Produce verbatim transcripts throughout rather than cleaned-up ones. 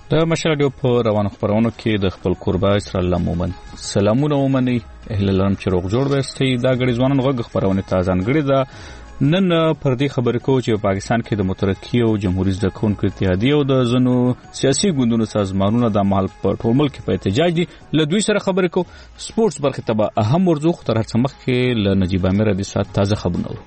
د مشال رادیو په روانو خبرونو کې د خپل قربا اسرائیل مومن سلامونه ومني اهل لرم چې روغ جوړ وستي دا غړي ځوانان غوږ خبرونه تازه غړي دا نن پر دې خبرې کو چې پاکستان کې د مترقي او جمهوریت د کونکو اتحادیه او د زنو سیاسي ګوندونو سازمانونو د مال په ټول ملک په احتجاج دي له دوی سره خبرې کو سپورتس برخه ته اهم موضوع تر هڅه مخ کې ل نجيب امیر د سات تازه خبرونه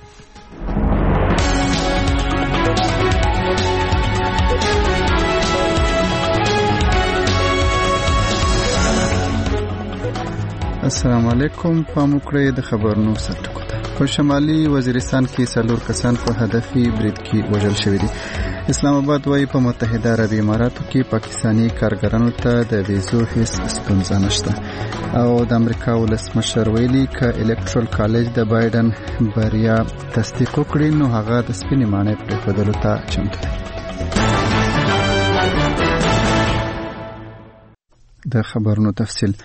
السلام علیکم په مکړې د خبرونو سرټکو ته په شمالي وزیرستان کې څلور کسان په هدفي برید کې وژل شوي دي. اسلام آباد وايي په متحده عربي اماراتو کې پاکستانی کارګرانو ته د ویزو هیڅ ستونزه نشته او د امریکا ولسمشر ویلي ک الکټرال کالج د بایدن بریا تصدیق کړي نو هغه د سپینې مانې په خودلو ته چمتو دی. د خبرونو تفصیل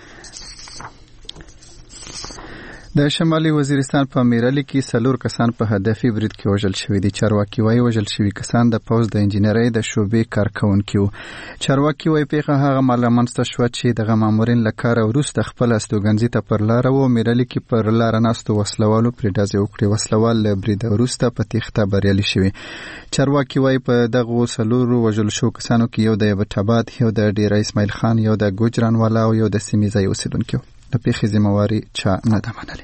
د شمالي وزیرستان په میرالي کې څلور کسان په هدفي برید کې وژل شوي دي. چارواکي وايي وژل شوي کسان د پوز د انجنیري د شوبې کارکونکي وو. چارواکي وايي پیغه هغه معلومات شته چې د مامورین لکار وروسته خپل استوګنځي ته پر لار وو. میرالي کې پر لار ناستو وسلوالو پر دازې وکړي. وسلوال له برید وروسته په تیښته بریالي شوي. چارواکي وايي په دغه څلور وژل شو کسانو کې یو د ابټاباد، یو د ډیر اسماعیل خان، یو د ګوجران والا او یو د سیمیزای اوسیدونکو. د پیښې ذمہواری چا نه ده منلې.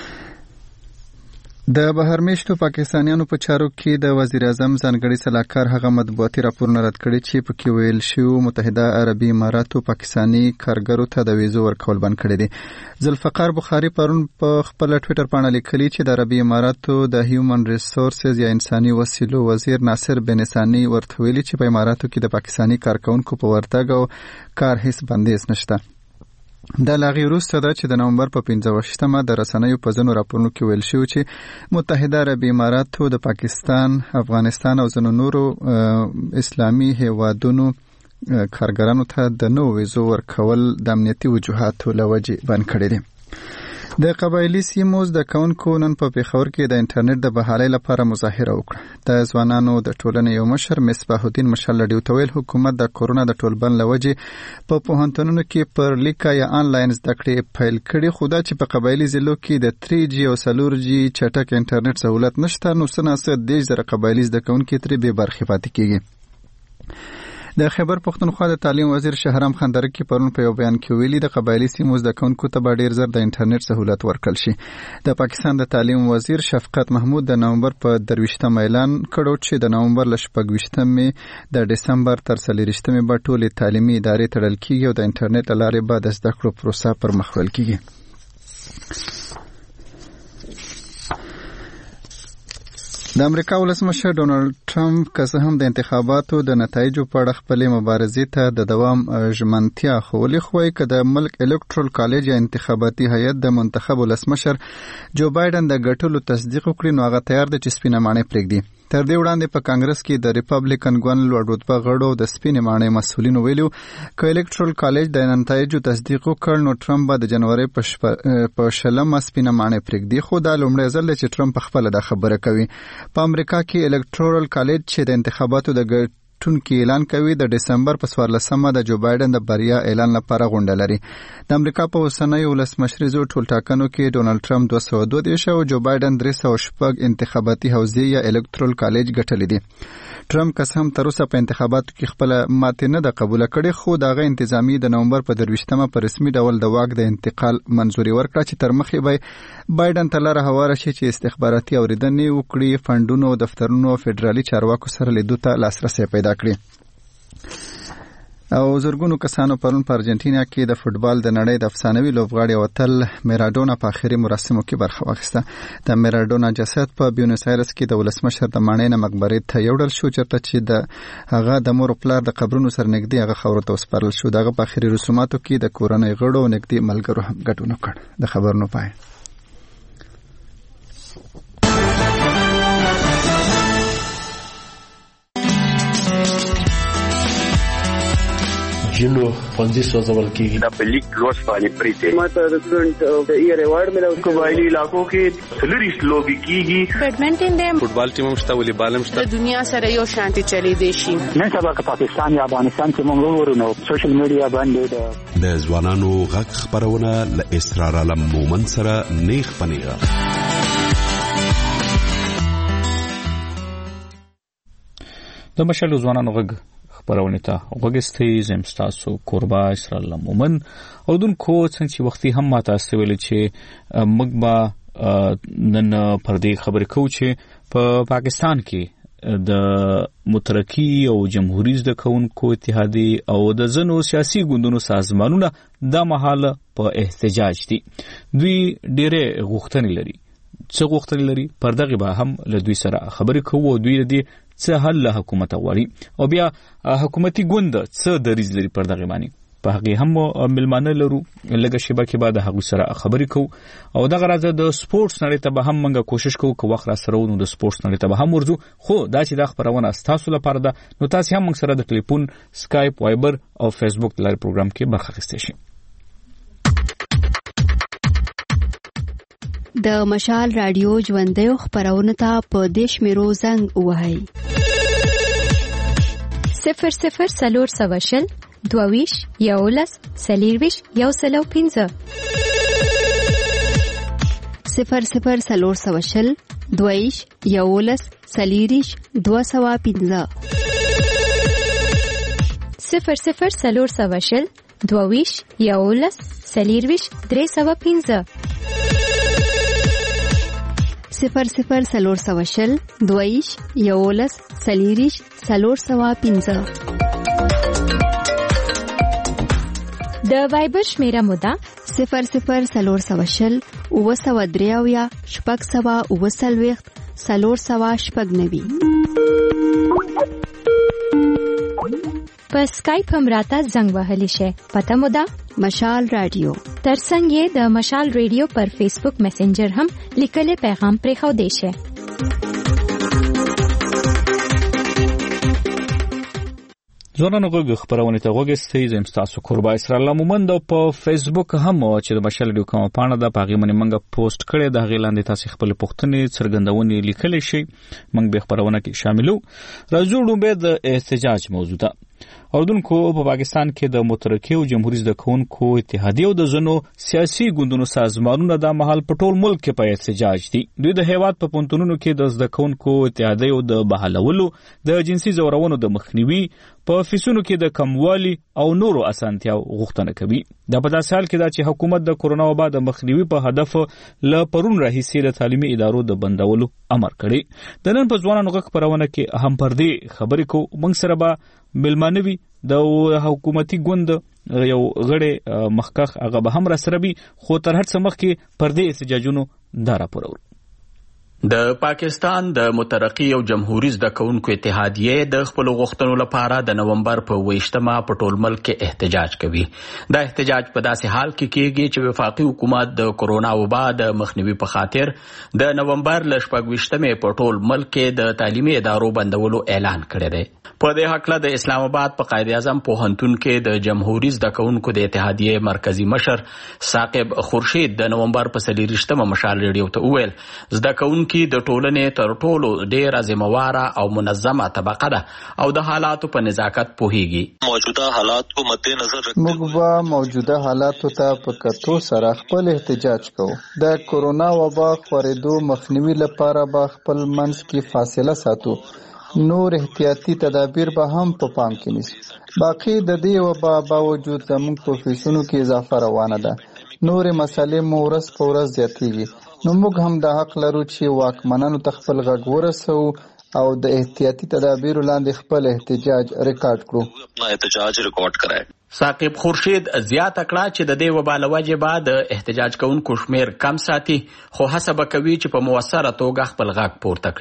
د بهرمېشتو پاکستانیانو په چارو کې د وزیر اعظم ځانګړي سلاکار هغه مطبوعاتي راپورونه رد کړي چې پکې ویل شوی متحده عربي اماراتو پاکستانی کارګرو ته د ویزو ورکول بند کړي دي. ذوالفقار بخاری پرون په خپل ټوئیټر باندې لیکلي چې د عربي اماراتو د هیومن ریسورسز یا انساني وسیلو وزیر ناصر بن ثانی ورته ویلي چې په اماراتو کې د پاکستانی کارکونکو په ورتګ او کار هیڅ بندیز نشته. د لاغي وروسته دا چې د نومبر په پنځه ویشتمه د رسنیو په ځینو راپورونو کې ویل شوی چې متحده عربي اماراتو د پاکستان، افغانستان او ځینو نورو اسلامي هیوادونو کارګرانو ته د نوو ویزو ورکول د امنیتي وجوهاتو له وجې بند کړي دي. د قبایلي سیمو زده کوونکو نن په پېښور کې د انټرنیټ د بحالۍ لپاره مظاهره وکړه. د ځوانانو د ټولنې یو مشر مصباح الدین مشال لډیو ته ویل حکومت د کورونا د ټولبند له وجې په پوهنتونونو کې پر لیکه یا آنلاین زده کړې پیل کړي، خو دا چې په قبایلي ضلعو کې د تری جي او څلور جي چټک انټرنیټ سهولت نشته نو څه ناڅه دېرش زره قبایلي زده کوونکي ترې بې برخې پاتې کېږي. د خیبر پښتونخوا د تعلیم وزیر شهرام خندرکي پرون په یو بیان کې ویلي د قبایلي سیمو زده کوونکو ته به ډېر زر د انټرنیټ سهولت ورکړل شي. د پاکستان د تعلیم وزیر شفقت محمود د نومبر په درویشتم اعلان کړو چې د نومبر له شپږویشتمې د ډسمبر تر څلېرویشتمې به ټولې تعلیمي ادارې تړل کېږي او د انټرنیټ له لارې به د زده کړو پروسه پر مخ وړل کېږي. د امریکا ولسمشر ډونالد ټرمپ که څه هم د انتخاباتو د نتایجو په اړه خپلې مبارزې ته د دوام ژمنتیا ښوولې، خو وایي که د ملک الکټرال کالج یا انتخاباتي هیئت د منتخب ولسمشر جو بایدن د ګټلو تصدیق وکړي نو هغه تیار دی چې سپینه ماڼۍ پرېږدي. تر دې وړاندې په کانګرس کې د ریپبلیکن ګوند لوړ رتبه غړو د سپینې ماڼۍ مسؤلینو ویلو که الکټرال کالج د نتایجو تصدیق وکړ نو ټرمپ به د جنوري په شلمه سپینه ماڼۍ پرېږدي، خو دا لومړی ځل دی چې ټرمپ پخپله دا خبره کوي. په امریکا کې الکټرال کالج چې د انتخاباتو د ګټونکي اعلان کوي د دسمبر په څوارلسمه د جو بایدن د بریا اعلان لپاره غونډه لري. د امریکا په اوسنیو ولسمشریزو ټولټاکنو کې ډونالد ټرمپ دوه سوه دوه دېرش او جو بایدن درې سوه شپږ انتخاباتي حوزې یا الکټرال کالج ګټلې دي. ټرمپ که هم تر اوسه په انتخاباتو کې خپله ماتې نه ده قبوله کړې، خو د هغه انتظامي د نومبر په درویشتمه په رسمي ډول د واک د انتقال منظوري ورکړه چې تر مخې به بایدن ته لاره هواره شي چې استخباراتي اورېدنې وکړي، فنډونو، دفترونو او فدرالي چارواکو سره لیدو ته لاسرسی پیدا کړي. او زرګونو کسانو پرون په ارجنټینا کې د فوټبال د نړۍ د افسانوي لوبغاړي او اتل میراډونا په آخري مراسمو کې برخه واخیسته. د میراډونا جسد په بیونس ایرس کې د ولسمشر د ماڼۍ نه مقبرې ته یوړل شو چېرته چې د هغه د مور او پلار د قبرونو سره نږدې هغه خاورو ته وسپارل شو. د هغه په آخري رسوماتو کې د کورنۍ غړو او نږدې ملګرو هم ګډون وکړ. د خبرونو پای. نجونو ښوونځي سوځول کیږي. د پلیک لوس باندې پریته ماته د سټوډنټ د ای ریوارډ ملو قبایلی علاقو کې سلریست لوبي کیږي. بیډمنټن دی، فوټبال ټیم هم شته، والیبال هم شته. د دنیا سره یو شانتي چلی دی شي. نن سبا که پاکستان یا افغانستان کې موږ ورونو سوشل میډیا باندې د ځوانانو غږ خبرونه ل اسرار علم مومن سره نیخ پنیغه. د مشال ځوانانو غږ خبرونه ته وګستې زم تاسو قربا اسرار علم مومن او دن کو څنګه وختي هم ماته استویل چې مګبا نن پر دې خبرې کو چې په پا پاکستان کې د مترقی او جمهوریت د کونکو اتحادی او د زنو سیاسي ګوندونو سازمانونه د محاله په احتجاج دي. دوی ډېره غوښتنې لري. څه غوښتنې لري؟ پر دغه به هم له دوی سره خبرې کوو. دوی دې څه حل له حکومت غواړي او بیا حکومتي ګوند څه دریځ لري پر دغه باندې. په هغه هم ملمانه لرو لږه شیبه کې بعد هغه سره خبرې کوو او دغه راځه د سپورتس نړۍ ته به هم موږ کوشش کوو که وخت را سره ونو د سپورتس نړۍ ته به هم ورځو. خو دا چې دا خبرونه تاسو لپاره ده نو تاسو هم موږ سره د ټلیفون، سکایپ، وایبر او فیسبوک لارې پروګرام کې برخه اخیستئ شئ. د مشال رادیو ژوندۍ خبرونه ته په دیش میرو زنګ وهاي صفر صفر سلور سواشل دویش یولس سلیرویش یو سلو پینزه صفر صفر سلور سواشل دویش یولس سلیریش دو سوا پینزه صفر صفر سلور سواشل دویش یولس سلیرویش درې سوا پینزه صفر صفر سلور سواشل دویش یولس سلیریش سلور سوا پینزه. د وایبر شمیره مودا صفر صفر سلور سواشل اوه سوا دریاویا شپږ سوا اوه سلویښت سلور سوا شپږ نوي. په سکایپ هم راته زنګ وهلی شي. پته مودا مشال رادیو. ترڅنګ یې د مشال رادیو پر فیسبوک میسنجر هم لیکلي پیغام پرې خو دی شي. ځوانانو غږ خبرونه ته وګستئ. زم تاسو قربا اسرار الله مومن د په فیسبوک هم چې د مشال رادیو کومه پاڼه ده پاغي منې منګه پوسټ کړي د غیلاندې تاسو خپل پوښتنې څرګندونې لیکلې شي منګ به خبرونه کې شاملو. راځو به د احتجاج موضوع ده. اردوونکو په پاکستان کې د مترقی او جمهوریت د کونکو اتحادی او د زنو سیاسي ګوندونو سازمانونو د محل په ټول ملک کې په احتجاج دي. دوی د هیواد په پونتونونو کې د زده کونکو اتحادی او د بحالولو د جنسي زورونو د مخنیوي په فیسونو کې د کموالي او نورو اسانتیاو غوښتنه کوي. د په داسې حال کې دا چې حکومت د کورونا وبا د مخنیوي په هدف ل پرون راهیسې د تعلیمي ادارو د بندولو امر کړی. د نن په ځوانانو غږ خبرونه کې اهم پردې خبرې کو موږ سره به ملمانوي د حکومتي ګوند یو غړي مخکخ هغه به هم را سره بي. خو تر هر څه مخکې پردې احتجاجونو دا راپورور. د پاکستان د مترقی او جمهوریت د کونکو اتحادیه د خپل غوښتنو لپاره د نومبر په ویشتمه په ټول ملک کې احتجاج کوي. دا احتجاج په داسې حال کې کیږي چې وفاقي حکومت د کورونا وبا د مخنیوي په خاطر د نومبر ل شپږ ویشتمه په ټول ملک کې د تعلیمي ادارو بندولو اعلان کړی دی. په دې حقله د اسلام آباد په قائد اعظم پوهنتون کې د جمهوریت د کونکو د اتحادیه مرکزی مشر ثاقب خورشید د نومبر په سلیریشتمه مشال ریډیو ته وویل زده کونکو د ټولنې تر ټولو ډیره ذمہواره او منظمه طبقه ده او د حالاتو په نزاکت پوهیږي. موجوده حالات کو مد نظر رکھتے موږ به موجوده حالاتو ته په کتو سره خپل احتجاج کوو. د کورونا وبا خورېدو مخنیوي لپاره به خپل منځ کې فاصله ساتو. نور احتیاطي تدابیر به هم په پام کې نیسو. باقي د دې وبا باوجود زموږ په فیسونو کې اضافه روانه ده. نور مسالې مو ورځ په ورځ زیاتېږي. نو موږ هم د حق لرو چې واکمنانو ته خپل غږ ورسو او د احتیاطي تدابیرو لاندې خپل احتجاج ریکارډ کړو. احتجاج ریکارډ کړای. ثاقب خورشید زیاته کړه چې د دې وبا له وجې به د احتجاج کوونکو شمیر کم ساتي خو هڅه به کوي چې په موثره توګه خپل غږ پورته کړي.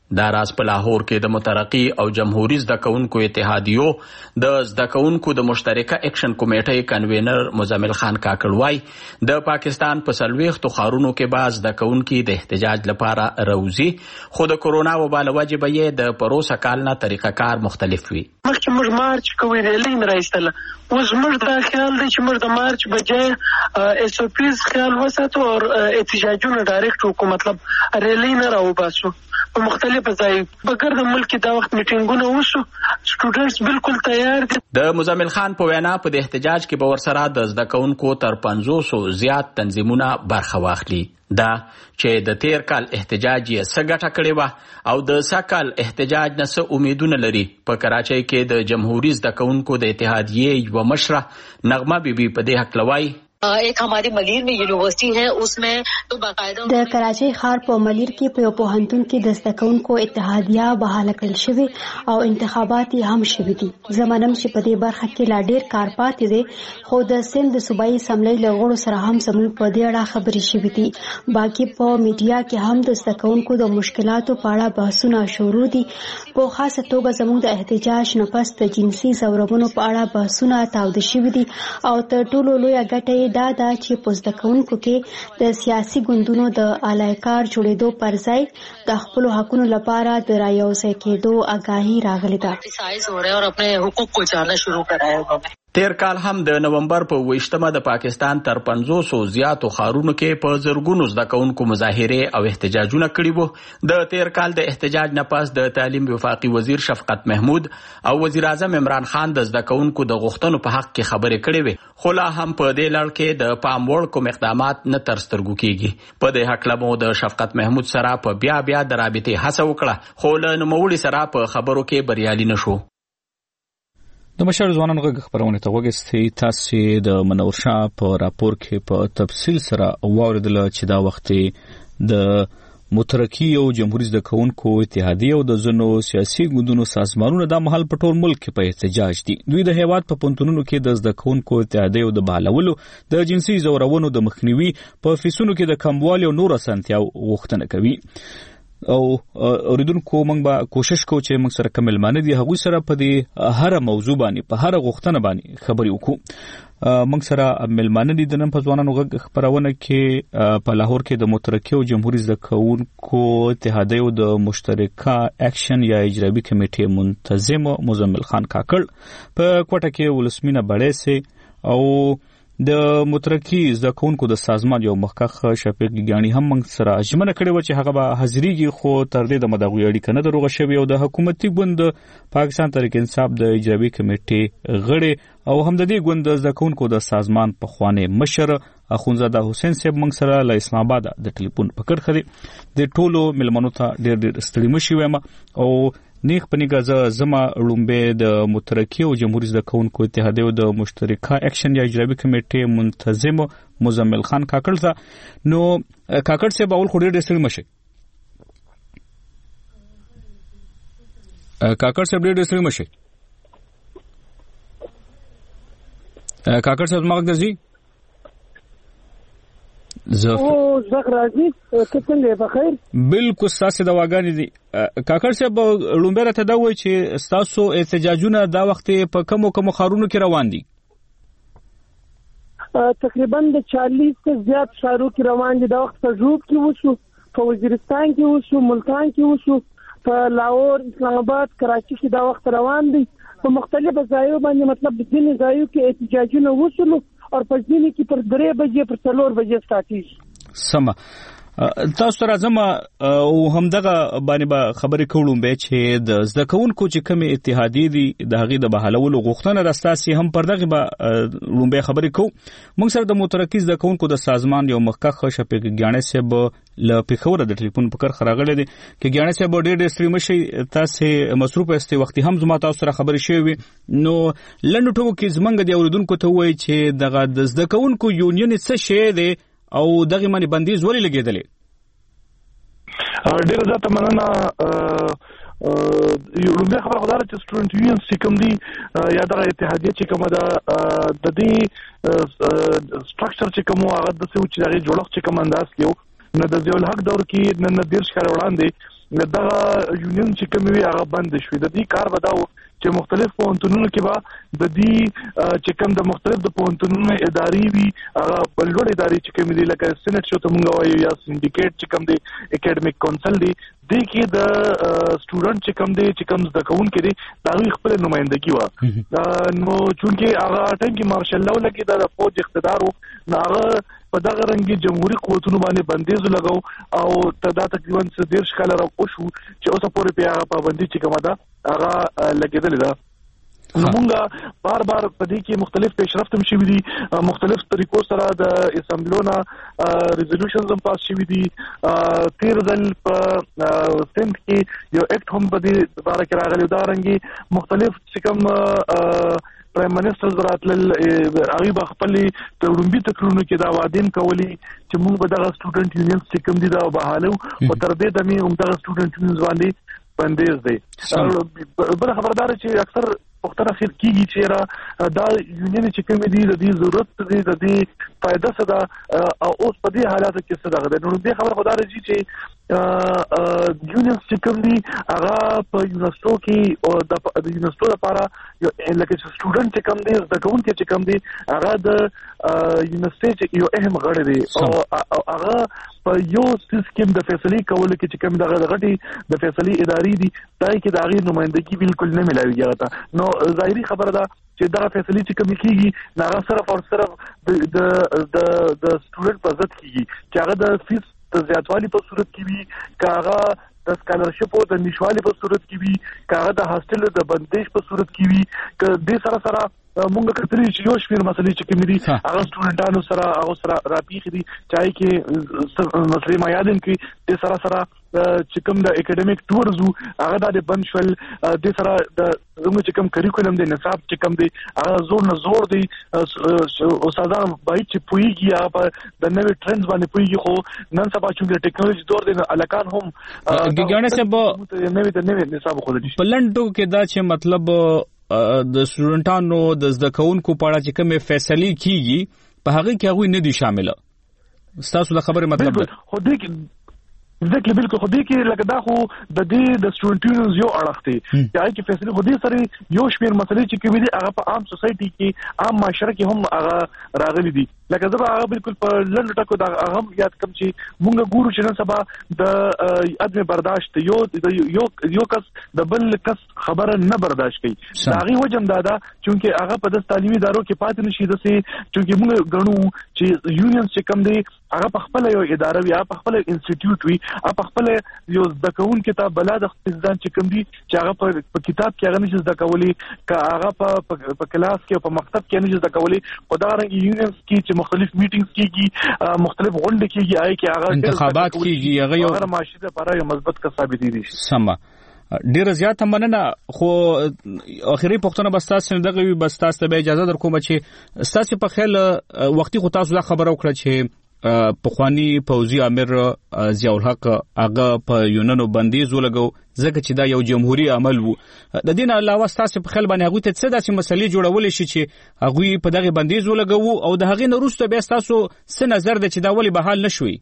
دا راز په لاهور کې د مترقي او جمهوریت زده کوونکو اتحادیو د زده کوونکو د مشترکه اکشن کمیټې کنوینر مزمل خان کاکړ وایي د پاکستان په څلوېښتو ښارونو کې به زده کوونکي د احتجاج لپاره راوځي، خو د کورونا وبا له وجې به یې د پروسه کال نه طریقه کار مختلف وي. مخکې موږ مارچ کوو، ریلۍ مې راایستله، اوس موږ دا خیال دی چې موږ د مارچ بجای ایس او پیز خیال وساتو او احتجاجونه ډایرکټ وکړو، مطلب ریلۍ نه راوباسو په مختلفو ځایو. په ګرده ملک کې دا وخت میټینګونه وشو، سټوډنټس بالکل تیار دي. د مزمل خان په وینا په د احتجاج کې به ورسره د زده کوونکو تر پنځوسو زیات تنظیمونه برخه واخلي. دا چې د تیر کال احتجاج یې څه ګټه کړې وه او د سږکال احتجاج نه څه امیدونه لري. په کراچۍ کې د جمهوریت زده کوونکو د اتحادیې یوه مشره نغمه بیبي په دې هکله وایي ایک ہماری ملیر میں یونیورسٹی ہے، اس میں تو باقاعدہ د کراچۍ ښار په ملیر کې په یو پوهنتون کې د زده کوونکو اتحادیه بحاله کړل شوې او انتخابات یې هم شوي دي. زه منم چې په دې برخه کې لا ډېر کار پاتې دی، خو د سند د صوبایي اسمبلۍ له غړو سره هم زموږ په دې اړه خبرې شوي دي. باقي په میډیا کې هم د زده کوونکو د مشکلاتو په اړه بحثونه شروع دي. په خاصه توګه زموږ د احتجاج نه پس د جنسي ځورونو په اړه بحثونه تاوده شوي دي او تر ټولو لویه ګټه دا دا چې په زده کوونکو کې د سیاسي ګوندونو د الایکار جوړېدو پر ځای د خپلو حقونو لپاره د رایوځای کېدو آګاهي راغلې ده. تیر کال هم د نومبر په اوویشتمه د پاکستان تر پنځوسو زیاتو ښارونو کې په زرګونو زده کوونکو مظاهرې او احتجاجونه کړي وو. د تیر کال د احتجاج نه پس د تعلیم وفاقي وزیر شفقت محمود او وزیر اعظم عمران خان د زده کوونکو د غوښتنو په حق کې خبرې کړې وې، خو لا هم په دې لړ کې د پام وړ کوم اقدامات نه تر سترګو کېږي. په دې هکله مو د شفقت محمود سره په بیا بیا د رابطې هڅه وکړه، خو له نوموړي سره په خبرو کې بریالي نه شو. د مشر ځوانانو غږ خبرونه ته وګورئ. تاسو د منور شاه په راپور کې په تفصیل سره واوریدل چې دا وخت د مترقي او جمهوریت زده کوونکو اتحادیه او د ځینو سیاسي ګوندونو سازمانونو د محل په ټول ملک کې په احتجاج دي. دوی د هیواد په پونتونونو کې د زده کوونکو اتحادیه او د بحالولو د جنسي ځورونو د مخنیوي په فیسونو کې د کموالي او نور اسانتیاو غوښتنه کوي. او اوریدونکو موږ به کوشش کوو چې موږ سره کوم ملمانه دي هغوی سره په دې هر موضوع باندې په هر غوښتنه باندې خبرې وکړو. موږ سره ملمانه دي د نن په ځوانانو غږ خبرونه کې په لاهور کې د مترقي او جمهوریت زده کوونکو اتحادیو د مشترکه اکشن یا اجرابي کمیټې منتظم مزمل خان کاکړ، په کوټه کې ولسمینه بړې سي او د مترقي زده کوونکو د سازمان یو مخکښ شفیق ګیانی هم موږ سره ژمنه کړې وه چې هغه به حاضرېږي، خو تر دې دمه د هغوی اړیکه نه ده روغه شوې او د حکومتي ګوند پاکستان تحریک انصاف د اجرابي کمیټې غړی او هم د دې ګوند د زده کوونکو د سازمان پخوانی مشر اخونزاده حسین صاحب موږ سره له اسلام آباد د ټلیفون په کړ خدي. د ټولو ملمنو ته ډېر ډېر ستړي مشي وایم او نیغ پنیګه زه زما لومبه د مترقي او جمهوریت زده کوونکو اتحادیو د مشترکه اکشن یا اجرابي کمیټې منتظم مزمل خان کاکړ ته. نو کاکړ صاحب اول خو ډېر ډېر ستړي مشي. کاکړ صاحب ډېر ډېر ستړي مشي. کاکړ صاحب زما غږ درځي؟ زه او زه راځي ته څنګه په خیر؟ بالکل تاسو د واګانی دي. کاکړ صاحب لومبه راته دا وایي چې تاسو احتجاجونه دا وخت په کومو کومو ښارونو کې روان دي؟ تقریبا د چالیس څخه زیات ښارونو کې روان دي. دا وخت په ژوب کې وشو، په وزیرستان کې وشو، ملتان کې وشو، په لاهور، اسلام آباد، کراچي کې دا وخت روان دي. په مختلفو ځایو باندې مطلب د ځینې ځایو کې احتجاجونه وشول او په ځینې کې پر درې بجې پر څلور بجې سټارټیږي. سمه تاسو راځم او همدغه باندې به خبرې کوم به چې د زده کوونکو چې کوم اتحادیې دي د هغې د بحالولو غوښتنه راستاسي هم پر دغه به لومبه خبرې کوو. موږ سره د مترقي زده کوونکو د سازمان یو مخکښ شفیق ګیانی صاحب له پېښوره د ټلیفون په کر راغلی دی. کې ګیانی صاحب ډېر ډېر ستړي مشئ، تاسې مصروف یاستئ، وختي هم زما تاسو سره خبرې شوې وي. نو لنډو ټکو کې زموږ د اورېدونکو ته ووایي چې دغه د زده کوونکو یونین څه شی دی او دغه باندې بندیز ولې لګېدلی؟ ډېره زیاته مننه. لومړی خبره خو دا ده چې سټوډنټ یونینز چې کوم دي یا دغه اتحادیه چې کومه ده د دې سټرکچر چې کوم و هغه داسې و چې د هغې جوړښت چې کوم انداز کې و. نو د ضیاءالحق دور کې نن دېرش کاله وړاندې دغه یونین چې کوم وی هغه بند شوی. د دې کار بداو چې مختلف پوهنتونونو کې به د دې چې کوم د مختلف د پوهنتونونو ادارې وي هغه بلوړ ادارې چې کوم دي لکه سېنات شو ته مونږ وایو یا سندیکیټ چې کوم دی اکیډمیک کونسل دی د کې د سټوډنټ چې کوم دی چې کوم د کون کې دی دا خپل نمائندګي و نو چونکه هغه ټایم کې مارشل لاو لکه د فوج اقتدار نو هغه په دغه رنګي جمهوریت قوتونو باندې بندیز لګاو او تدا تقریبا څلور کال راو شو چې اوسه پورې په هغه پابندي چې کومه ده هغه لګیدل ده. نو مونږه بار بار په دې کې مختلف پیشرفت هم شوي دي، مختلف طریقو سره د اسمبلونه ریزولوشنز هم پاس شوي دي. تیر ځل په سند کې یو اکټ هم په دې باره کې راغلی، دا رنګي مختلف چې کوم پرایم منسټر راتلل هغوی به خپلې لومړي تکرونو کې دا وعدې کولې چې موږ به دغه سټوډنټ یونینز چې کوم دي دا بحالو، خو تر دې دمې همدغه سټوډنټ یونینز باندې بندیز دی. بله خبردار چې اکثر پوښتنه خیر کېږي چې را دا یونین چې کومې دي د دې ضرورت دی، د دې فایده څه ده او اوس په دې حالاتو کې څه دغه دی. نو دې خبره خو دا راځي چې یونینز چې کوم دي هغه په یونیورسټو کې د یونیورسټو لپاره لکه چې سټوډنټ چې کوم دی زده کوونکی چې کوم دی هغه د یونیورسټۍ یو اهم غړی دی او هغه په یو سیستم د فیصلې کولو کې چې کوم دغه غټي د فیصلې ادارې دي دا کې د هغې نمایندګي بالکل نه ملاویږي هغه ته. نو ظاهري خبره ده چې دغه فیصلې چې کومې کېږي هغه صرف او صرف د د سټوډنټ په ضد کېږي چې هغه د فیس د زیاتوالي په صورت کې وي، که هغه د سکالرشپو د نشوالي په صورت کې وي، که هغه د هاسټل د بندیش په صورت کې وي، که دې سره سره مونږ کتلی چې یو شمېر مسلې چې کومې دي هغه سټوډنټانو سره هغو سره راپېښې دي چې هغې کې مسلې ما یاد هم کړي. دې سره سره چې کوم د اکیډمیک ټورز وو هغه دا د بند شول. دې سره د زموږ چې کوم کریکولم دی نصاب چې کوم دی هغه زور نه زور دی. استادان باید چې پوهېږي هغه په د نوې ټرندز باندې پوهېږي، خو نن سبا چونکې د ټیکنالوژي دور دی نو هلکان هم ګیګاڼی صاحب نوې د نوې نصاب ښودلی شي. په لنډو کې دا چې مطلب د سټوډنټانو د زده کوونکو په اړه چې کومې فیصلې کېږي په هغې کې هغوی نه دي شامله. ستاسو د خبرې مطلب ده خو دې ځکه بالکل خو دې کې لکه دا خو د دې د سټوډنټ یونینز یو اړخ دی چې هغې کې فیصلې خو دې سره یو شمېر مسلې چې کومې دي هغه په عام سوسایټي کې عام معاشره کې هم هغه راغلي دي. لکه زه به هغه بالکل په لنډو ټکو د هغه هم یاد کړم چې مونږ ګورو چې نن سبا د عدم برداشت یو یو کس د بل کس خبره نه برداشت کوي. د هغې وجه هم دا ده چونکې هغه په داسې تعلیمي ادارو کې پاتې نه شي داسې چونکې مونږ ګڼو چې یونینز چې کوم دی هغه په خپله یو اداره وي، هغه په خپله انسټیټیوټ وي، هغه په خپله یو زده کوونکي ته بلا د ځان چې کوم دي چې هغه په کتاب کې هغه نشي زده کولی، که هغه په کلاس کې او په مکتب کې نشي زده کولی. خو دا رنګ یونینز کې چې مختلف میټینګز کېږي، مختلف غونډې کېږي، هغې کې هغه انتخابات کېږي، هغه یو هغه معاشرې لپاره یو مثبت کس ثابتېدی شي. سمه ډیره زیاته مننه. خو اخري پوښتنه به ستاسو نه دغه وي، بس تاسو ته به اجازه در کوم چې ستاسو په خیال وختي خو تاسو دا خبره وکړه چې پخوانی پوځي امیر ضیاء الحق هغه په یونانو بندیز ولګو ځکه چې دا یو جمهوریت عمل وو. د دې نه علاوه ستاسو په خیال باندې هغوی ته څه داسې مسلې جوړولی شي چې هغوی په دغه بندیز ولګوو او د هغې نه وروسته بیا ستاسو څه نظر دی چې دا ولې بحال نه شوي؟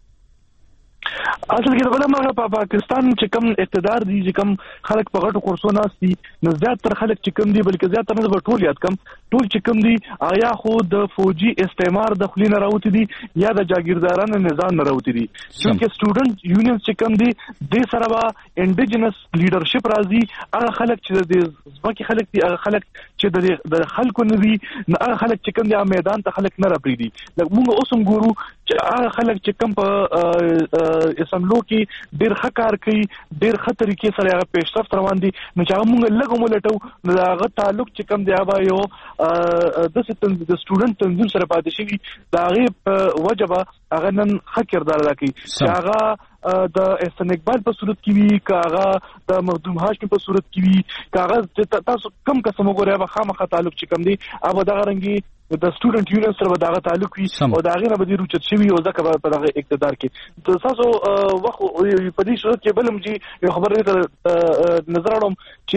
اصل کې د بل مرغه په پاکستان چې کوم اقتدار دی چې کوم خلک په غټو کورسو ناست دي نو زیاتره خلک چې کوم دي بلکې زیاتره نه به ټول یاد کم ټول چې کوم دي آیا خو د فوجي استعمار د خلینه راوتی دي یا د جاگیردارانو نظام نه راوتی دي. چونکه سټوډنټ یونین چې کوم دي د سره با انډیجنس لیډرشپ راځي. هغه خلک چې د ځمکې خلک دي، هغه خلک چې د خلکو نه دي، هغه خلک چې کوم دي میدان ته خلک نه راپریدي. لکه موږ اوس هم ګورو چې هغه خلک چې کوم په اسمبلو کې ډېر ښه کار کوي، ډېر ښه طریقې سره هغه پیشرفت روان دي، نو چې هغه موږ لږ هم ولټو نو د هغه تعلق چې کوم دی هغه یو داسې د سټوډنټ تنظیم سره پاتې شوي، د هغې په وجه به هغه نن ښه کردار ادا کوي. چې هغه د احسان اقبال په صورت کې وي، که هغه د مخدوم هاشمي په صورت کې وي، که هغه تاسو کم قسم وګورئ هغه خامخا تعلق چې کوم دی هغه دغه رنګې د سټوډنټ یونین سره به دغه تعلق وي او د هغې نه به دې روچت شوي او ځکه به په دغه اقتدار کې تاسو وخت په دې صورت کې بل هم چې یو خبرې ته نظر اړوم چې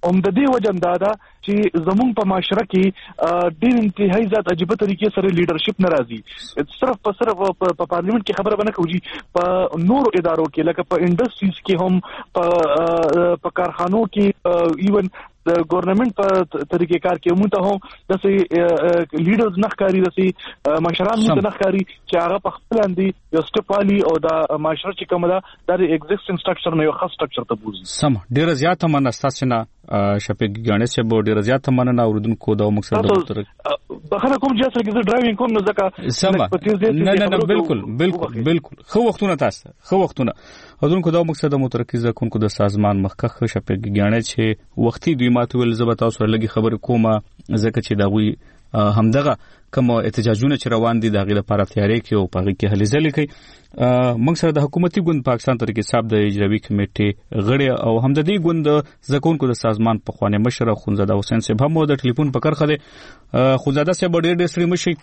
هم د دې وجه دا ده چې زمونږ په معاشره کې ډېر انتهایی زیات عجیبه طریقې سره لیډرشپ نه راځي. صرف په صرف په پارلیمنت کې خبره بنه کوي په نورو ادارو کې لکه په انډستریز کې هم په کارخانو کې ایون د ګورنمنت په طریقې کار کې موږ ته هم داسې لیډرز نه ښکاري، داسې مشران موږ ته نه ښکاري چې هغه په خپل اندي یو سټپ والی او د معاشره چې کومه ده د ایگزیسټینګ سټرکچر نه یو خاص سټرکچر ته بوزي. سم ډیره زیاته مننه ستاسو نه شفیق ګاڼه صاحب، ډیره زیاته مننه اوردونکو دا مقصد درته بخنه کوم چې اصل کې ډرایوینګ کوم نو ځکه سم نه نه نه بالکل بالکل بالکل خو وختونه تاسو خو وختونه اوردونکو دا مقصد مترکز کوونکو د سازمان مخکخ شفیق ګاڼه چې وختي دوی ماته ول زبر تاسو لګي خبر کومه ځکه چې دا وی همدغه کوم احتجاجونه چې روان دي دغه لپاره تیاری کوي او په کې هلي ځلې کوي. موږ سره د حکومتي ګوند پاکستان طریقې صاحب د اجرایي کمیټې غړي او هم د دې ګوند زکونکو د سازمان په خوانه مشر خونزاده حسین صاحب هم د ټلیفون په کار خده. خونزاده صاحب ډېر ډېر سړي مشي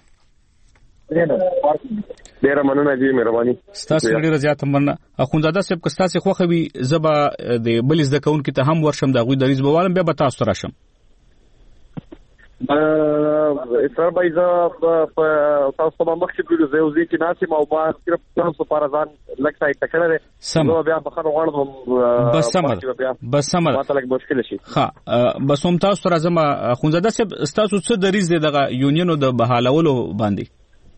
ډیره مننه جی مهرباني ستاسو ډیره زیاته مننه. خونزاده صاحب که ستاسو خوخوي زبا د بل زده کوونکو ته هم ورشم د غوي دریز بوالم بیا به تاسو راشم. سر بایزه په تاسو په مخ کې د زوزي کې ناسم او ما صرف تاسو په ځان لکه تکړه ده نو بیا بخره غواړم بس سمه بس سمه ماته لګ مشکل شي. ها بس هم تاسو راځم خونزاده صاحب تاسو څه دریز دغه یونینو د بحالولو باندې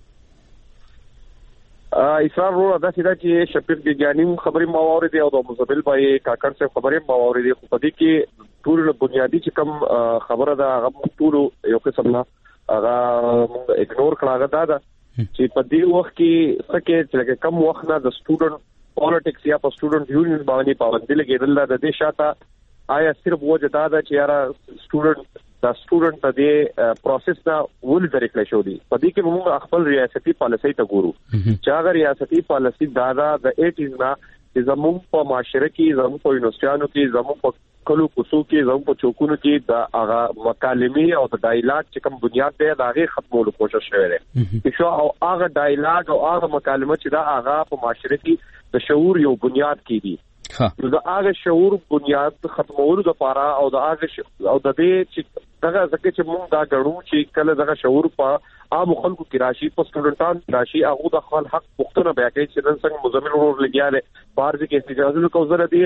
اسرار رو دا سیدا چې شفیق ګیانی خبرې مواورد او د مزبل بای کاکړ څخه خبرې مواورد خو په دې کې ټول بنیادی چې کوم خبره ده هغه ټول یو قسم نه هغه موږ اګنور کړه دا ده چې په دې وخت کې څه چې کم وخت نه د سټوډنټ پالیټکس یا په سټوډنټ یونین باندې پابندي لګیدل د دې شاته آیا صرف وجه دا ده چې یاره سټوډنټ دا سټوډنټ د دې پروسس نه ول طریقې شو دي. په دې کې موږ خپل ریاستي پالیسي ته ګورو چې هغه ریاستي پالیسي دا د اټیز نه چې زموږ په معاشره کې زموږ په یونیورسيانو کې زموږ په کلو کوڅو کې زموږ په چوکونو کې د هغه مکالمې او د ډایلاګ چې کوم بنیاد دی دا هغه ختمولو کوشش شوی دی چې او هغه ډایلاګ او هغه مکالمه چې دا هغه په معاشره کې د شعور یو بنیاد کې دي نو دا هغه شعور بنیاد ختمولو لپاره او دا هغه او د دې چې دغه ځکه چې موږ دا غړو چې کله دغه شعور په عام خلکو کې راشي په سټوډنټان راشي هغه د خپل حق پوښتنه بیا کوي چې نن څنګه مزمن ورور لګیاله بارځ کې احتجاجونه کوزره دي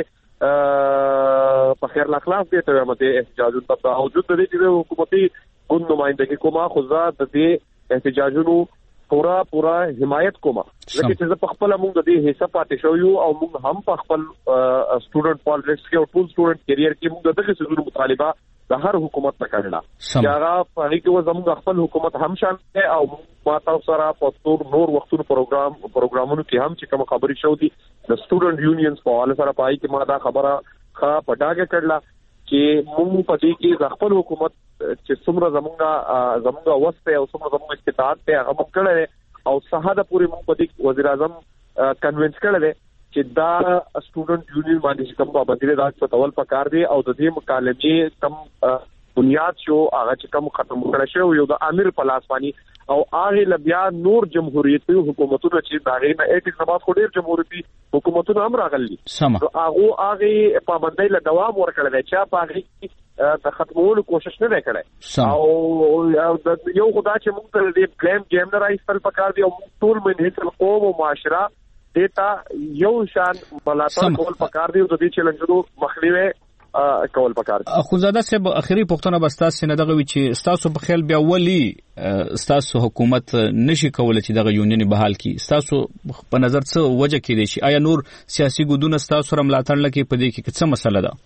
په خیر الاخلاق دي ته مته احتجاجونه په موجود دي چې حکومتي ګوند نمائندګي کومه خو ځا د دې احتجاجونو پورا پورا حمایت کومه ځکه چې په خپل موږ د دې حصہ پاتې شو یو او موږ هم په خپل سټوډنټ پالیټکس کې او ټول سټوډنټ کیریئر کې موږ دغه څه مطالبه د هر حکومت نه کړل چې هغه په هغه کې زموږ خپل حکومت هم شامل دی او ما تاسو سره په نور وختونو پروګرام پروګرامونو کې هم چې کوم خبرې شو دي د سټوډنټ یونینز په حواله سره پای کې ما دا خبره ښه پټاګه کړل چې موږ په دې کې خپل حکومت چې څومره زمونږه زمونږه وسته او څومره زمونږ استطاعت ته هغه موږ کړل او صحاده پوری موږ په دې وزیر اعظم کنوینس کړل چې دا سټوډنټ یونین باندې کوم باندې دا څه تول پکار دی او د دې مکالمې کم بنیاد شو هغه چې کوم ختم کړل شو یو د امیر پلاس باندې او هغه لبیا نور جمهوریتي حکومتونو چې دا غي نه اټیک نماز خو ډیر جمهوریتي حکومتونو هم راغلي نو هغه هغه پابندۍ له دوام ورکړل چې په هغه د ختمولو کوشش نه وکړي او یو خدای چې موږ ته دې بلیم گیم نه راځل پکار دی او ټول منځ قوم او معاشره دیتا یو شان بلاتر کول پکار دی او د دې چیلنجونو مخنیوي کول پکار دی. خونزاده صاحب اخیری پوښتنه بس تاسو نه دغه وی چې تاسو په خیال بیا ولی تاسو حکومت نشي کولای چې دغه یونین بحال کړي تاسو په نظر څه وجه کې دي چې آیا نور سیاسي ګوندونه تاسو سره ملاتړ لکه په دې کې څه مسله ده؟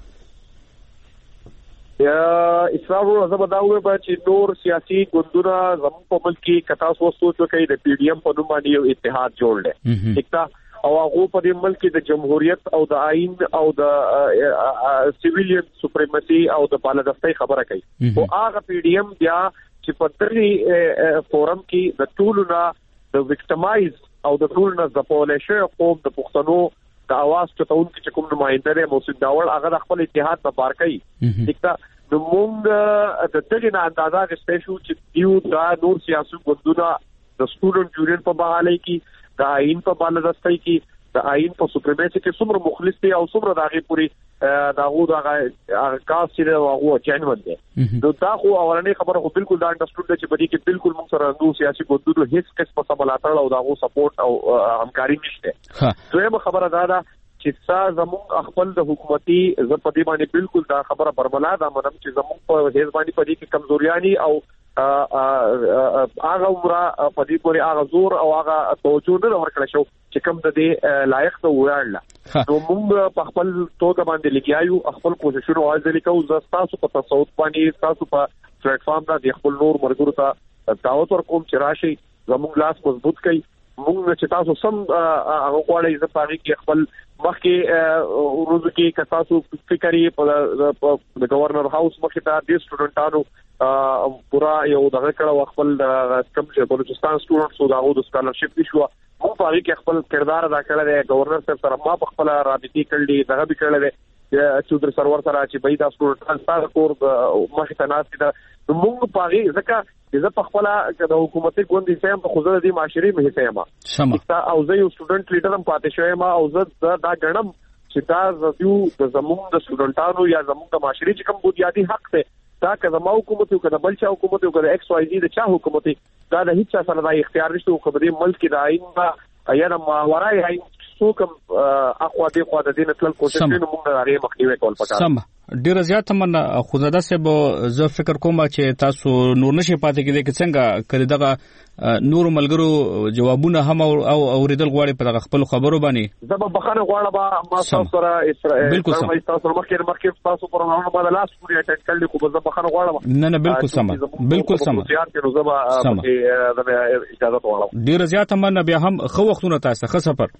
یا اسلام زما دا وایي چې نور سیاسي ګوندونه زموږ په ملک کې کتا سوچو چې د پی ډی ایم په نوم باندې یو اتحاد جوړ دی ټیکتا او هغه په دې ملک کې د جمهوریت او د آئین او د سیویلین سپریمسی او د بالادستۍ خبره کوي او هغه پی ډی ایم بیا چې په دغه فورم کې د ټولو نه د وکټمایز او د ټولو نه د پولیسو قوم د پښتنو د اواز چتون چې کوم نمائنده دی موسید داول هغه خپل اتحاد په بار کوي ټیکتا نو موږ د دغه نه اندازه غوښتل شو چې یو دا نور سیاسي ګوندونه د سټوډنټ یونین په بحالۍ کې د آئین په بالادستۍ کې د آئین په سپریمیسي کې څومره مخلص دي او څومره دغه پوری دغه دغه کاس چې هغه جنون دي نو دا خو اورنۍ خبره خو بالکل دا انډرسټوډ ده چې بدی کې بالکل موږ سره نو سیاسي ګوندونو هیڅ کس په سملاتړ او دغه سپورټ او همکاري نشته دویمه خبره دا ده چې څا زموږ خپل د حکومتي زپدي باندې بالکل دا خبره برملا ده منم چې زموږ په هیڅ باندې پدې کې کمزوریانی او هغه عمره پدې پورې هغه زور او هغه توجه نه ورکړل شو چې کوم د دې لایق ته وړل نو موږ په خپل توګه باندې لګیایو خپل کوششونه واځلې کوو زستاسو په تصوت باندې تاسو په پلیټ فارم باندې خپل نور مرګورو ته دعوت ورکوم چې راشي زموږ لاس مضبوط کړئ موږ چې تاسو سم هغه غواړئ چې پاره کې خپل مخکې ورځو کې که تاسو فکرې په د گورنر هاوس مخې ته د سټوډنټانو پورا یو دغه کړه خپل کوم چې بلوچستان سټوډنټس او د سکالرشپ نشو موږ په هغه کې خپل کردار ادا کړی دی گورنر صاحب سره ما په خپل رابطې کړلې دغه به کړل دی چې در سرور سره چې بيد سټوډنټان تاسو کور مخې ته ناس دي موږ په هغه ځکه چې په خپل د حکومتي ګوندې سم په خوځره دي معاشري مه هي ما او زه یو سټوډنټ لیډر هم پاتې شوم او زه دا غنم چې دا زو د زموږ د سټوډنټانو یا زموږ د معاشري چې کوم بنیادی حق ته دا که زموږ حکومت او که بل چا حکومت او که ایکس واي زی د چا حکومت دا د هیڅ سره د اختیار نشته خو په دې ملک د آئین با یا د ماورای آئین څو کوم اخوا دې خوا د دې نتل کوشش کوي موږ غواړو مخنیوي کول پکار سم ډیر زیات من خوزاده صاحب زه فکر کوم چې تاسو نور نشي پاتې کېدئ چې څنګه کړي دغه نور ملګرو جوابونه هم او اوریدل غواړي په خپل خبرو باندې زه به بخښنه غواړم ما تاسو سره بالکل سم تاسو مخکې مخکې تاسو پر نه باندې لاس پوری اټینډ کړل خو زه بخښنه غواړم نه نه بالکل سم بالکل سم سم اجازه غواړم ډیر زیات من بیا هم خو وختونه تاسو ښه سفر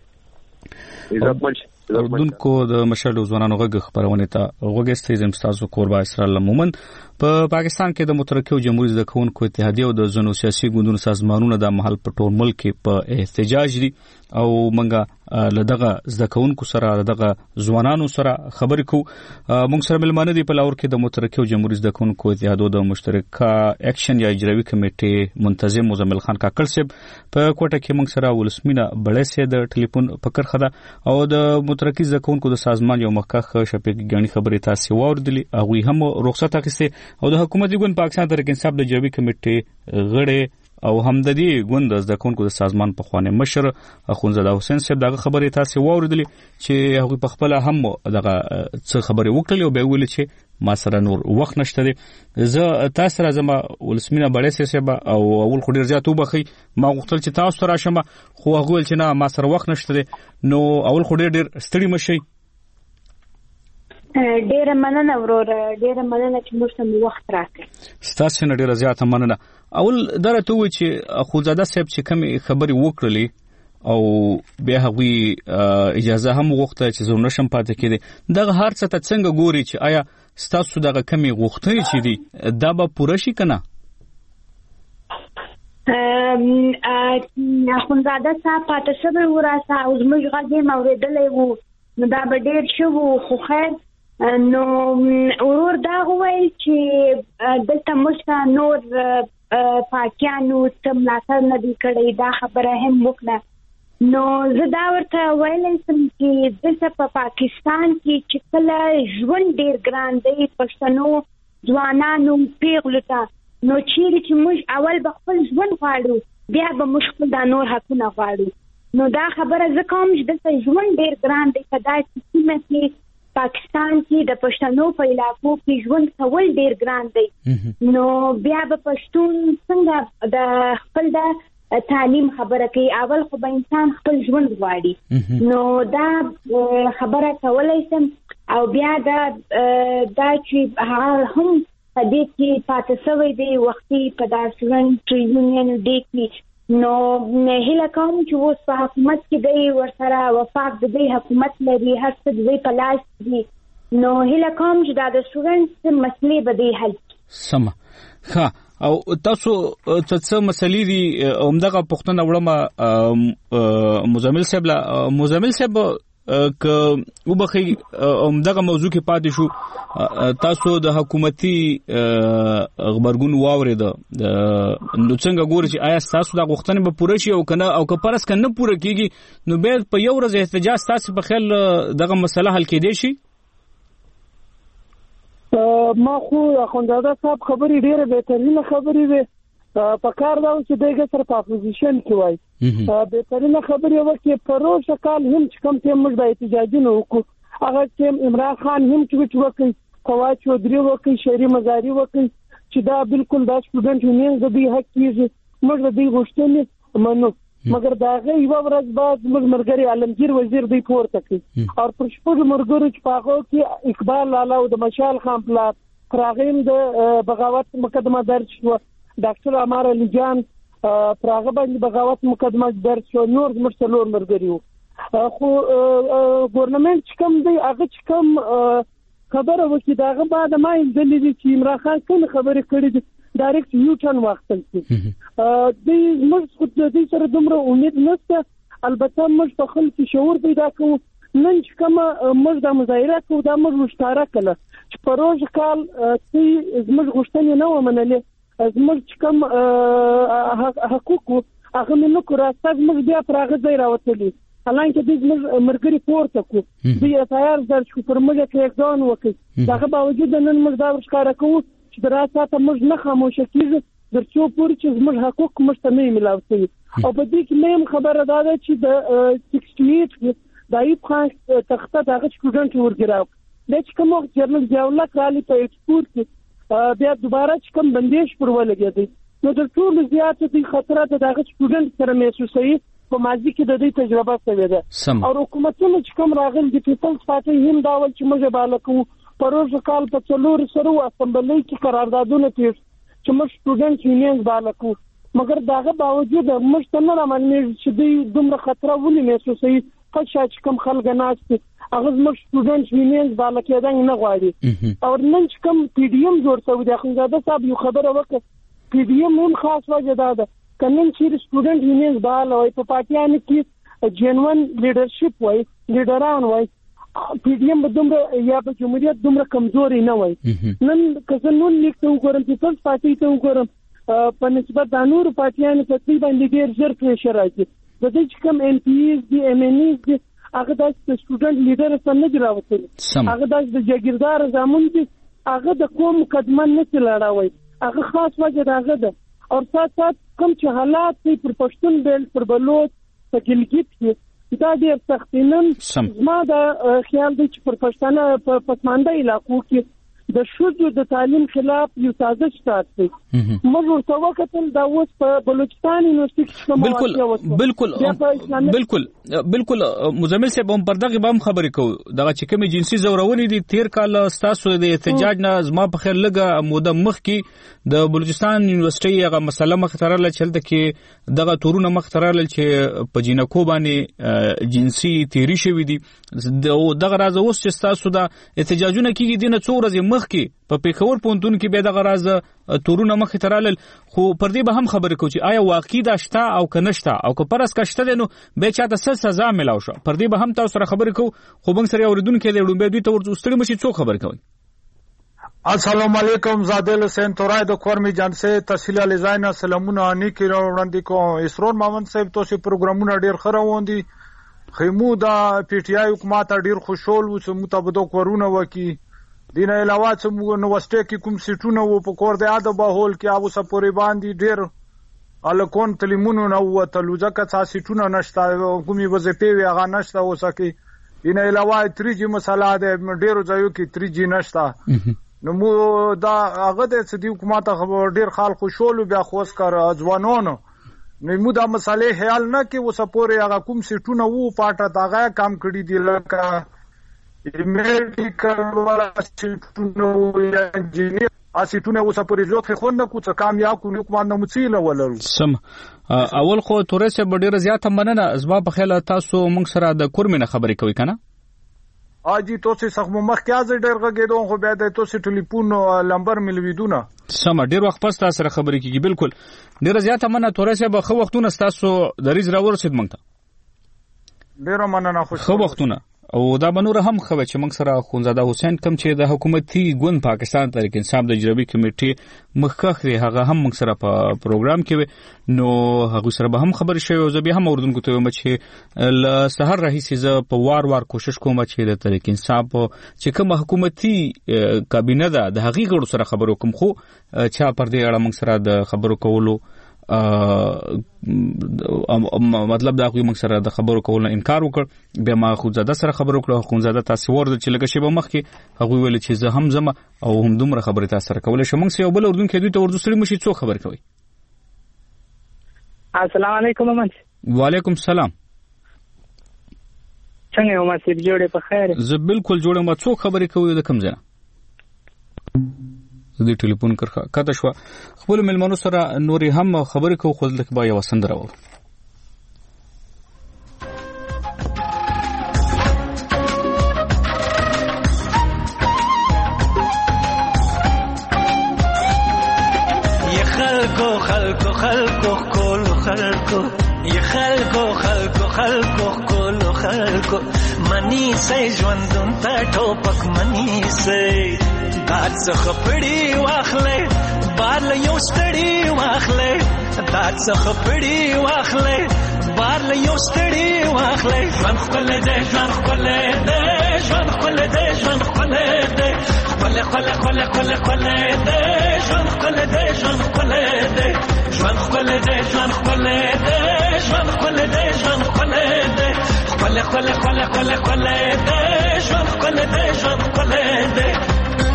اردوونکو د مشر ځوانانو غږ خبرونه ته وګستې زم تاسو قربا اسرائیل مومن په پا پاکستان کې د مترقیو جمهوریت د کونکو اتحادیه او د زنو سیاسي ګوندونو سازمانونو د محل په ټول ملک کې په احتجاج دي او منګه لدغه زدکونکو سره دغه ځوانانو سره خبرې کو موږ سره ملمانه دي په لاور کې د مترقیو جمهوریت د کونکو اتحادیه د مشترکه اکشن یا اجرایي کمیټې منتظم مزمل خان کاکل صاحب په کوټه کې موږ سره ولسمینه بړې سي د ټلیفون پکړ خده او د مترقی زکونکو د سازمان یو مخکخ شفیق غنی خبرې تاسو واوردلی هغه هم رخصت اخیسته او د حکومتي ګوند پاکستان تحریک انصاف د جوابي کمیټې غړي او همددي ګوند د زکونکو د سازمان په خوانه مشر اخونزاده حسین صاحب دغه خبرې تاسو واوردلی چې هغه په خپل هم دغه څه خبرې وکړي او به ویل چې ما سره نور وخت نشته دي زه تاسو سره زما ولسمینه بړې سیسه او اول خو ډیر زیات وبخي ما غوښتل چې تاسو سره شمه خو هغه ول چې نه ما سره وخت نشته دي نو اول خو ډیر ډیر ستړي مشي ډیر مننه ورور ډیر مننه چې موږ ته وخت راکړ ستاسو نه ډیر زیات مننه اول درته و چې خوزاده صاحب چې کوم خبري وکړلې او بیا هغه اجازه هم وغوښته چې زه نشم پاتې کېدی دغه هر څه ته څنګه ګوري چې آیا ستاسو دغه کمی غوښتنې چې دي دا به پوره شي کنه ام اخونزاده صاحب پاتې شوی وراسه او زموږ غږ موریدلې وو نو دا به ډیر شو خو خیر نو ورور دا وایي چې دلته موږ نور پاکیانو ته ملاتړ نه دی کړی دا خبره هم وکړه نو زه دا ورته ویلم چې دلته په پاکستان کې چې کله ژوند ډیر ګران دی پښتنو ځوانانو پیغلو ته نو چیرې چې موږ اول به خپل ژوند غواړو بیا به موږ خپل د نور حقونه غواړو نو دا خبره زه کوم چې دلته ژوند ډیر ګران دی په داسې سیمه کې پاکستان کې د پښتنو په علاقو کې ژوند کول ډیر ګران دی نو بیا به پښتون څنګه د خپل د تعلیم خبره کوي اول خو به انسان خپل ژوند غواړي نو دا خبره کولای سم او بیا دا دا چې هغه هم په دې کې پاتې شوی دی وختي په داسې ژوند یونین ډې کې نو هیله کوم چې اوس په حکومت کې دی ورسره وفاق د دې حکومت لري هر څه د دې په لاس دي نو هیله کوم چې دا د سټوډنټس مسلې به دی حل سم ښه او تاسو څه مسلې دي همدغه پښتنه وړم مزمل صاحب لا مزمل صاحب ک وبخي همدغه موضوع کې پاتې شو تاسو د حکومتي خبرګون واورید نو څنګه ګورئ چې آیا تاسو د غوښتنې به پوره شي او کنه او که پرس کنه پوره کیږي نو به په یو ورځ احتجاج تاسو په خیال دغه مسله حل کېدی شي؟ ما خو اخوندزاده صاحب خبرې ډېرې بهترینه خبرې وې په کار دا چې دغه سره په اپوزیشن کې وای بهترینه خبرې وکړي پروسه کال هم چې کوم ته موږ د احتجاجونو وکړو هغه چې عمران خان هم چې وکړي قواعد چودري وکړي شهري مزاري وکړي چې دا بالکل دا سټوډنټ یونین د دې حق کیږي موږ د دې غوښتنې منو مګر دا غي یو ورځ بعد موږ مرګري عالمگیر وزیر دی پورته کړ او پر شپږ مرګرو چې پاغو کې اقبال لالا او د مشال خان پلا پراغیم د بغاوت مقدمه درج شو ډاکټر عمر علي جان پراغه باندې بغاوت مقدمه درج شو نور مرسلور مرګريو خو ګورنمنت چې کوم دی هغه چې کوم خبره وکړي داغه بعد ما اندلې چې عمران خان څنګه خبرې کړې دي ډایرکټ یو ټرن واخیستل شي د موږ خو د دې سره دومره امید نشته البته موږ په خپل کې شعور پیدا کوو نن چې کوم موږ د مظاهره کوو دا موږ مشترک کړل چې پروژه کال چې موږ غوښتنې نه ومنلې زموږ چې کوم حقوق هغه موږ کو راستګ موږ بیا پراغه ځای راوتلی حالانکه د موږ مرګري پورته کو د اتایار درج کو پر موږ کې ځان وکړي دغه باوجود نن موږ دا ښکارا کوو چې دراسته موږ نه خاموش کیږو درڅو پورې چې موږ حقوق مشته نه ملاوي او په دې کې مهم خبره ده چې د شپږ سوه د ایوب خان تخته دغه سټوډنټ ورګراو د چې کوم جرنل جاولا کالي په ایکسپورت کې بیا دوباره چې کوم بندیش پر ولګېدی نو د ټول زیات دي خطرات دغه سټوډنټ سره محسوسوي په ماضي کې د دې تجربه شوې ده او حکومتونو چې کوم راغلي د پیپلز پارټي هم دا ول چې موږ بالکو پروژه کال په څلور سره اسمبلی کې قراردادونه تیر چې موږ سټوډنټ یونین بالکو مګر داغه باوجود موږ ته نه رامنځ چې دوی دومره خطر ولې محسوسوي خو چې کوم خلک ناشته هغه موږ سټوډنټ یونین بالکو دا نه غواړي او نن چې کوم پی ډی ایم جوړ شوی دی اخوندزاده صاحب یو خبره وکړه پی ډی ایم هم خاص وجه ده کنن چې سټوډنټ یونین بالوي په پاتیانو کې جنون لیډرشپ وای لیډران وای پی ډی ایم دومره یا په جمهوریت دومره کمزوري نه وای نن که نن لیک ته وګورم پیپلز پارټي ته وګورم په نسبت د نور پارټیانو په څیر باندې ډیر زر پریشر راځي د دې چې کوم ایم پی ایز دي ایم ان ایز دي هغه د سټوډنټ لیډر سره نه جوړاوي هغه د جګیردار زمون دي هغه د کوم مقدمه نه تلړاوي هغه خاص وجه داغه ده او سات سات کوم چې حالات پر پښتون بیل پر بلوچ په ګلګت کې دا ډیر سختینن ما دا خیال دی چې پر پښتانه په پسمانده علاقو کې د شوجو د تعلیم خلاف یو سازش ساتي موږ ورته وکتل دا اوس په بلوچستان یونیورسيټي کې بالکل بالکل بالکل بالکل مزمل صاحب هم پردغه بام خبرې کو دغه چې کومي جنسي زورونې دي تیر کال تاسو د احتجاج نه زما په خیر لګه موده مخ کې د بلوچستان یونیورسيټي هغه مسله مخ ترله چلته کې دغه تورونه مخ ترله چې په جنکو باندې جنسي تیری شوی دي دغه راز اوس چې تاسو د احتجاجونه کېږي دینه څو ورځې مخ کې په پیښور پونتون کې به دغه راز تورونه مخ ترله خو پر دې به هم خبرې کو چې آیا واقعي دا شته او کنهشته او که پرس کشته نو به چاته څه سزا ملاو شو پر دې به هم تاسو سره خبرې کو خو بنګ سره اوریدونکو کې د ډومبه دوی ته ورستړي مشي څو خبرې کوي السلام علیکم زادل حسین تورای د کورمی جانسه تحصیل الزاین سلامونه نیکی وړاندې کو اسرور محمد صاحب تاسو پروګرامونه ډیر خروندي خیمو دا پی ټی آی حکومت ډیر خوشحال و چې متبادل کورونه وکي دین علاوه چې موږ نو واستې کې کوم سیټونه وو په کور د اده بهول کې اوسه پورې باندې ډیر الکون تلیمونو نو وتلو ځکه چې سیټونه نشته کومي وظیفه وی هغه نشته اوسه کې دین علاوه تری جی مسله ده ډیرو ځایو کې تری جی نشته نو مو دا هغه د سدي حکومت ډیر خلک خوشاله بیا خوښ کار ځوانانو نو مو دا مسالې خیال نه کې اوسه پورې هغه کوم سیټونه وو پاټه داغه کام کړی دی لکه میډیکل ولا سیټونو یا انجینیر اسیټونه اوسه پورې ځوخه خو نه کوڅه کامیاب کو نو کومه مڅیله ولرو سم اول خو تورسه ډیره زیاته مننه ازما په خیال تاسو موږ سره د کورمنه خبرې کوي کنه اجي تاسو څنګه مخ کې از ډیر غږیدو خو بیا د تاسو ټلیفون نمبر ملویدونه سم ډیر وخت پس تاسو سره خبرې کیږي بالکل ډیره زیاته مننه تورسه به خو وختونه تاسو د ریز راور رسید مونږ ته ډیره مننه خو وختونه او دا بنور هم خو چې موږ سره خونزاده حسین کم چې د حکومتي ګوند پاکستان تحریک انصاف د اجرایي کمیټې مخکخ دی هغه هم موږ سره په پروګرام کې نو هغه سره به هم خبر شوی او زه به هم اوردونکو ته وایم چې ل سحر راهیسې زه په وار وار کوشش کوم چې د تحریک انصاف چې کوم حکومتي کابینه ده د هغې غړو سره خبرو کوم خو چا پر دې اړه موږ سره د خبرو کولو مطلب دا خو موږ سره د خبرو کولو انکار وکړ بیا ما خو زاده سره خبرو کړو خو زاده تاسو ورته چې لکه شی به مخ کې هغه ویل چې زه هم زما او هم دومره خبرې تاسو سره کولای شم موږ یو بل اردن کې دوی ته ورته سړي مشي څو خبر کوي السلام علیکم محمد وعلیکم السلام څنګه یو ما سي جوړه په خیر زه بالکل جوړه ما څو خبرې کوي د کوم ځای د ټلیفون کرخه کته شو خپل ملمنو سره نورې هم خبرې کو خو لکه با یو سندره و یا خلکو خلکو خلکو کول خلکو یا خلکو خلکو خلکو کول خلکو منی سي ژوندون ته ټوپک منی سي دات څخه پړی واخلې بار له یو ستړی واخلې دات څخه پړی واخلې بار له یو ستړی واخلې ژوند خپل دې ژوند خپل دې ژوند خپل دې ژوند خپل دې خپل خپل خپل خپل خپل دې ژوند خپل دې ژوند خپل دې ژوند خپل دې ژوند خپل دې ژوند خپل دې ژوند خپل دې خپل خپل خپل خپل خپل دې ژوند خپل دې ژوند خپل دې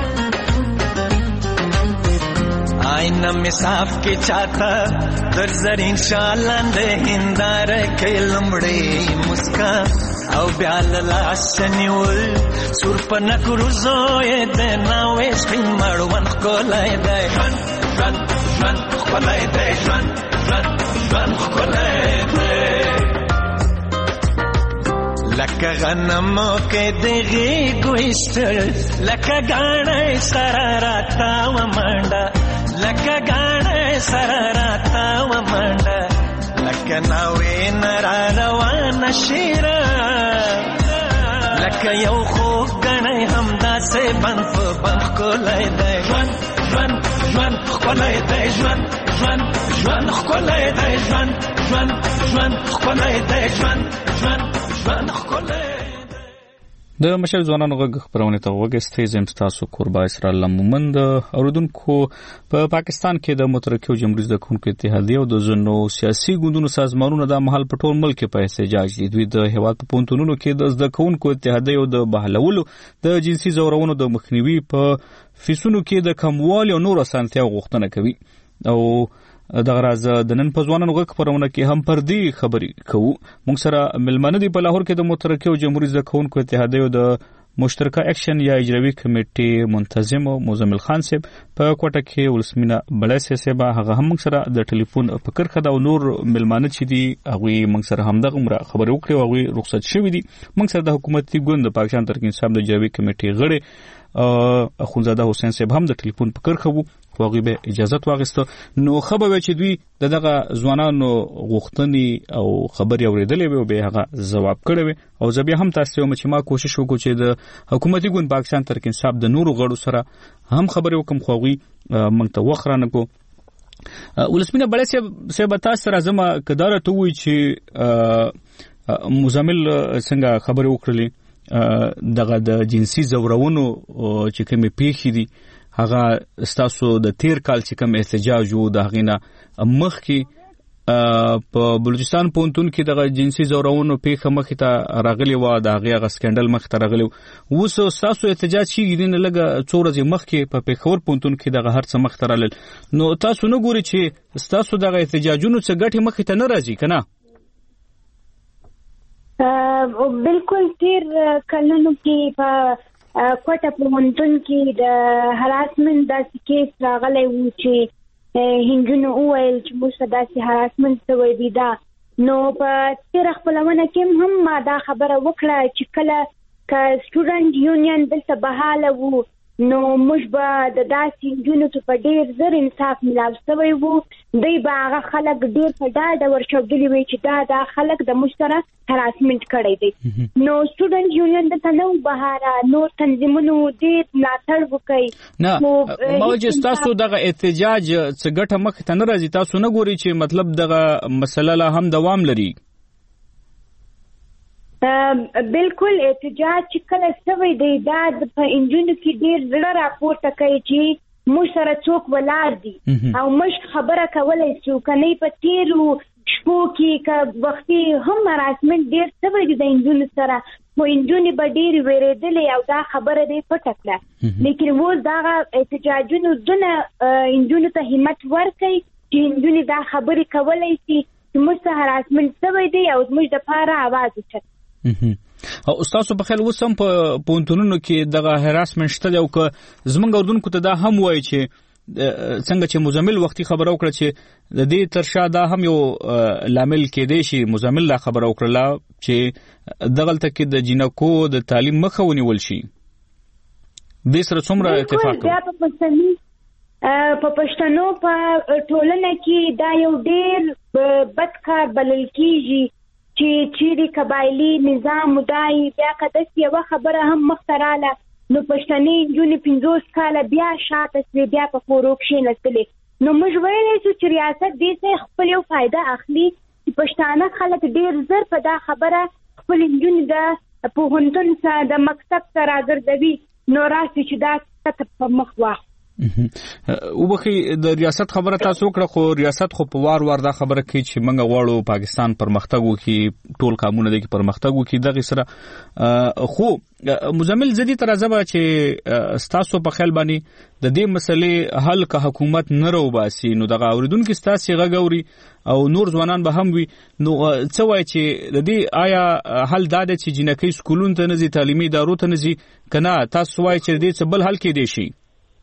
آئینہ میں صاف کے چاہتا در زرین شالان دے ہندار کے لمڑے مسکا او بیال لاشنیول سور پنک روزوئے دے ناوے سپین مروان خکولائے دے جوان جوان جوان خکولائے دے جوان جوان جوان خکولائے دے لکا غنمو کے دیگی گوشتر لکا گانے سراراتا و منڈا لکه غاڼه سره راتا و منډه لکه ناوې نرا روانه شیره لکه یو خوږ غاڼه همداسې بند په بند ښکلی دی ژوند ژوند ژوند ښکلی دی ژوند ژوند ژوند ښکلی دی ژوند ژوند ژوند ښکلی دی ژوند ژوند ژوند ښکلی د مشر ځوانانو غږ خبرونه ته وګستئ زم تاسو قربا اسرائیل مومند اوردونکو په پاکستان کې د مترقي جمهوریت د کوونکو اتحادیه او د زنو سیاسي ګوندونو سازمانونو د محل په ټول ملک په احتجاج دي دوی د هیواد په پونتونونو کې د زده کوونکو اتحادیه او د بهلولو د جنسي زورونو د مخنیوي په فیسونو کې د کموالي او نور اسانتیا غوښتنه کوي او دغه راز د نن په ځوانانو غږ خبرونه کې هم پر دې خبرې کوو موږ سره ملمنه دي په لاهور کې د مترقي جمهوریت د کوونکو اتحادیه او د مشترکه اکشن یا اجرایي کمیټې منتظم مزمل خان صاحب په کوټه کې ولسمینه بلای صاحب هغه هم موږ سره د ټلیفون په کرخه دا نور ملمانه چې دي هغه موږ سره هم دغه خبرې وکړي او هغه رخصت شوی دي موږ سره د حکومتي ګوند د پاکستان تحریک انصاف د اجرایي کمیټې غړي اخونزاده حسین صاحب هم د ټلیفون په کرخه وو واغې به اجازه واغسته نو خبر چې دوی دغه ځوانانو غوښتنې او خبري اوریدلې وي به هغه جواب کړي او زه بیا هم تاسو ته چې ما کوشش وکړم چې د حکومتي ګوند پاکستان تحریک انصاف د نورو غړو سره هم خبرې وکم خوغي مونږ ته وخرانه کو ولسمینه بلې سه به تاسو سره زما کدارته وي چې مزمل څنګه خبرې وکړلې دغه د جنسي زورونو چې کومې پیښې دي هغه ستاسو د تیر کال چې کوم احتجاج وو د هغې نه مخکې په بلوچستان پونتون کې دغه جنسي زورونو پیښه مخې ته راغلې وه د هغې هغه سکینډل مخې ته راغلی و اوس ستاسو احتجاج کېږي دې نه لږه څو ورځې مخکې په پېښور پونتون کې دغه هر څه مخې ته رالل نو تاسو نه ګورئ چې ستاسو دغه احتجاجونو څه ګټې مخې ته نه راځي که نه بالکل تیر کلونو کې په کوټه پوهنتون کې د هراسمنټ داسې کیس راغلی و چې هندونو وویل چې موږ ته داسې هراسمنټ شوی دی دا نو په تېره خپلونه کې هم ما دا خبره وکړه چې کله که سټوډنټ یونین دلته بحاله وو نو موږ به د داسې نجونو ته په ډېر زر انصاف ملاو شوی وو. دوی به هغه خلک ډېر په ډاډه ورښودلي وي چې دا دا خلک د موږ سره هراسمنټ کړی دی. نو سټوډنټ یونین دلته نه و بهاره، نور تنظیمونو ډېر ملاتړ وکړي. نه ما وایي چې ستاسو دغه احتجاج څه ګټه مخې ته نه راځي، تاسو نه ګورئ چې مطلب دغه مسله لا هم دوام لري؟ بالکل احتجاج چې کله شوی دی دا په انجونو کې ډېر زړه راپورته کوي چې موږ سره څوک ولاړ دي او موږ خبره کولی شو. که نه په تېرو شپو کې که وختي هم هراسمنټ ډېر شوی دی د انجونو سره، خو انجونې به ډېرې وېرېدلې او دا خبره دی پټه کړه. لیکن اوس دغه احتجاجونو دونه انجونو ته همت ورکوي چې انجونې دا خبرې کولی شي چې موږ ته هراسمنټ شوی دی او زموږ دپاره اواز اوچت. او استاسو په خیال اوس هم په پوهنتونونو کې دغه هراسمنټ شته دی او که زموږ اردوونکو ته دا هم وایي چې څنګه چې مزمل وختي خبره وکړه چې د دې تر شا دا هم یو لامل کېدی شي، مزمل لا خبره وکړله چې دغلته کې د جینکو د تعلیم مخه ونیول شي. دې سره څومره اتفاق کوي؟ په پښتنو په ټولنه کې دا یو ډېر بد کار بلل کېږي چې چیرې قبایلي نظام مدای بیا که داسې یوه خبره هم مخته راله نو پښتنې نجونې پنځوس کاله بیا شاته سوې، بیا په خورو کښېنستلې. نو موږ ویلی شو چې ریاست دې ځای خپل یو فایده اخلي چې پښتانه خلک ډېر زر په دا خبره خپل نجونې د پوهنتون څخه د مکتب ته راګرځوي، نو راسي چې دا څه په مخ واخلي. وبخي د ریاست خبره تاسو وکړه، خو ریاست خو په وار وار دا خبره کوي چې موږ غواړو پاکستان پرمختګ وکړي، ټول قانون دی کې پرمختګ وکړي. دغه سره خو مزمل زدي تر ځبه چې ستاسو په خیال باندې د دې مسلې حل که حکومت نه روباسي نو دغه اوریدونکو ستاسو غږوري او نور ځوانان به هم وي، نو څه وایي چې د دې آیا حل دا دی چې جنکۍ سکولونو ته نه ځي، تعلیمي ادارو ته نه ځي، که نه تاسو وایي چې د دې څه بل حل کېدی شي؟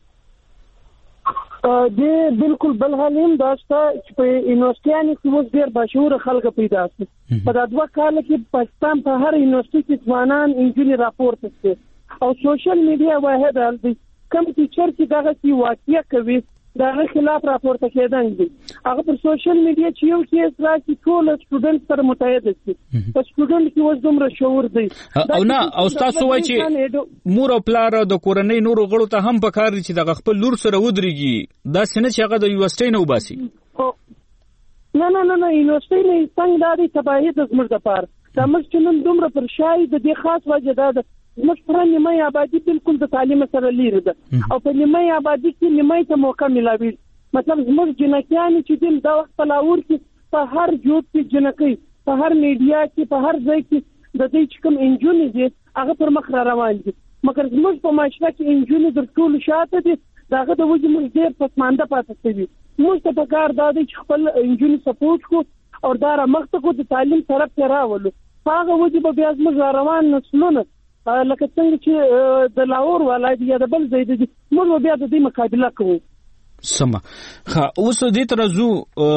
د بالکل بل حل هم دا شته چې په یونیورسيټیانو کې اوس ډېر باشعوره خلک پیدا شي. په دا دوه کاله کې پاکستان په هر یونیورسيټي کې ځوانان انجینر راپورته شي او سوشل میډیا واحد حل دی. کوم ټیچر چې دغه سی واقعیا کوي دغه خلاف راپورته کېدل دي، هغه پر سوشل میډیا چې یو کیس راځي ټول سټوډنټ سره متحد شي. په سټوډنټ کې اوس دومره شعور دی او نه او تاسو وایي چې مور او پلار د کورنۍ نورو غړو ته هم پکار دي چې دغه خپل لور سره ودرېږي، دا څنګه چې هغه د یونیورسيټي نه وباسي. نه نه نه نه یونیورسيټي نه څنګه دا دي تباہي د زموږ لپاره دا موږ چې نن دومره پر شای د دې خاص وجه دا ده موږ پر نیمه آبادی بالکل د تعلیم سره لري ده او په نیمه آبادی کې نیمه ته موقع ملاوي. مطلب زموږ جنکیان چې دل دا وخت په لاور کې په هر جوب کې جنکۍ په هر میډیا کې په هر ځای کې د دې چې کوم انجونې دي هغه پر مخ را روان دي، مګر زموږ په معاشره کې انجونې در ټول شاته دي، داغه د وجه موږ ډېر پسمانده پاتې شوي. موږ ته پکار دا دی چې خپل انجونې سپورټ کو او دا را مخته کو د تعلیم طرف ته راولو. هغه وجه به بیا زموږ روان نسلونه لکه څنګه چې د لاهور ولایت یا د بل ځای دي موږ بیا د دې مقابله کوو. سمه ښه اوس دې تر زو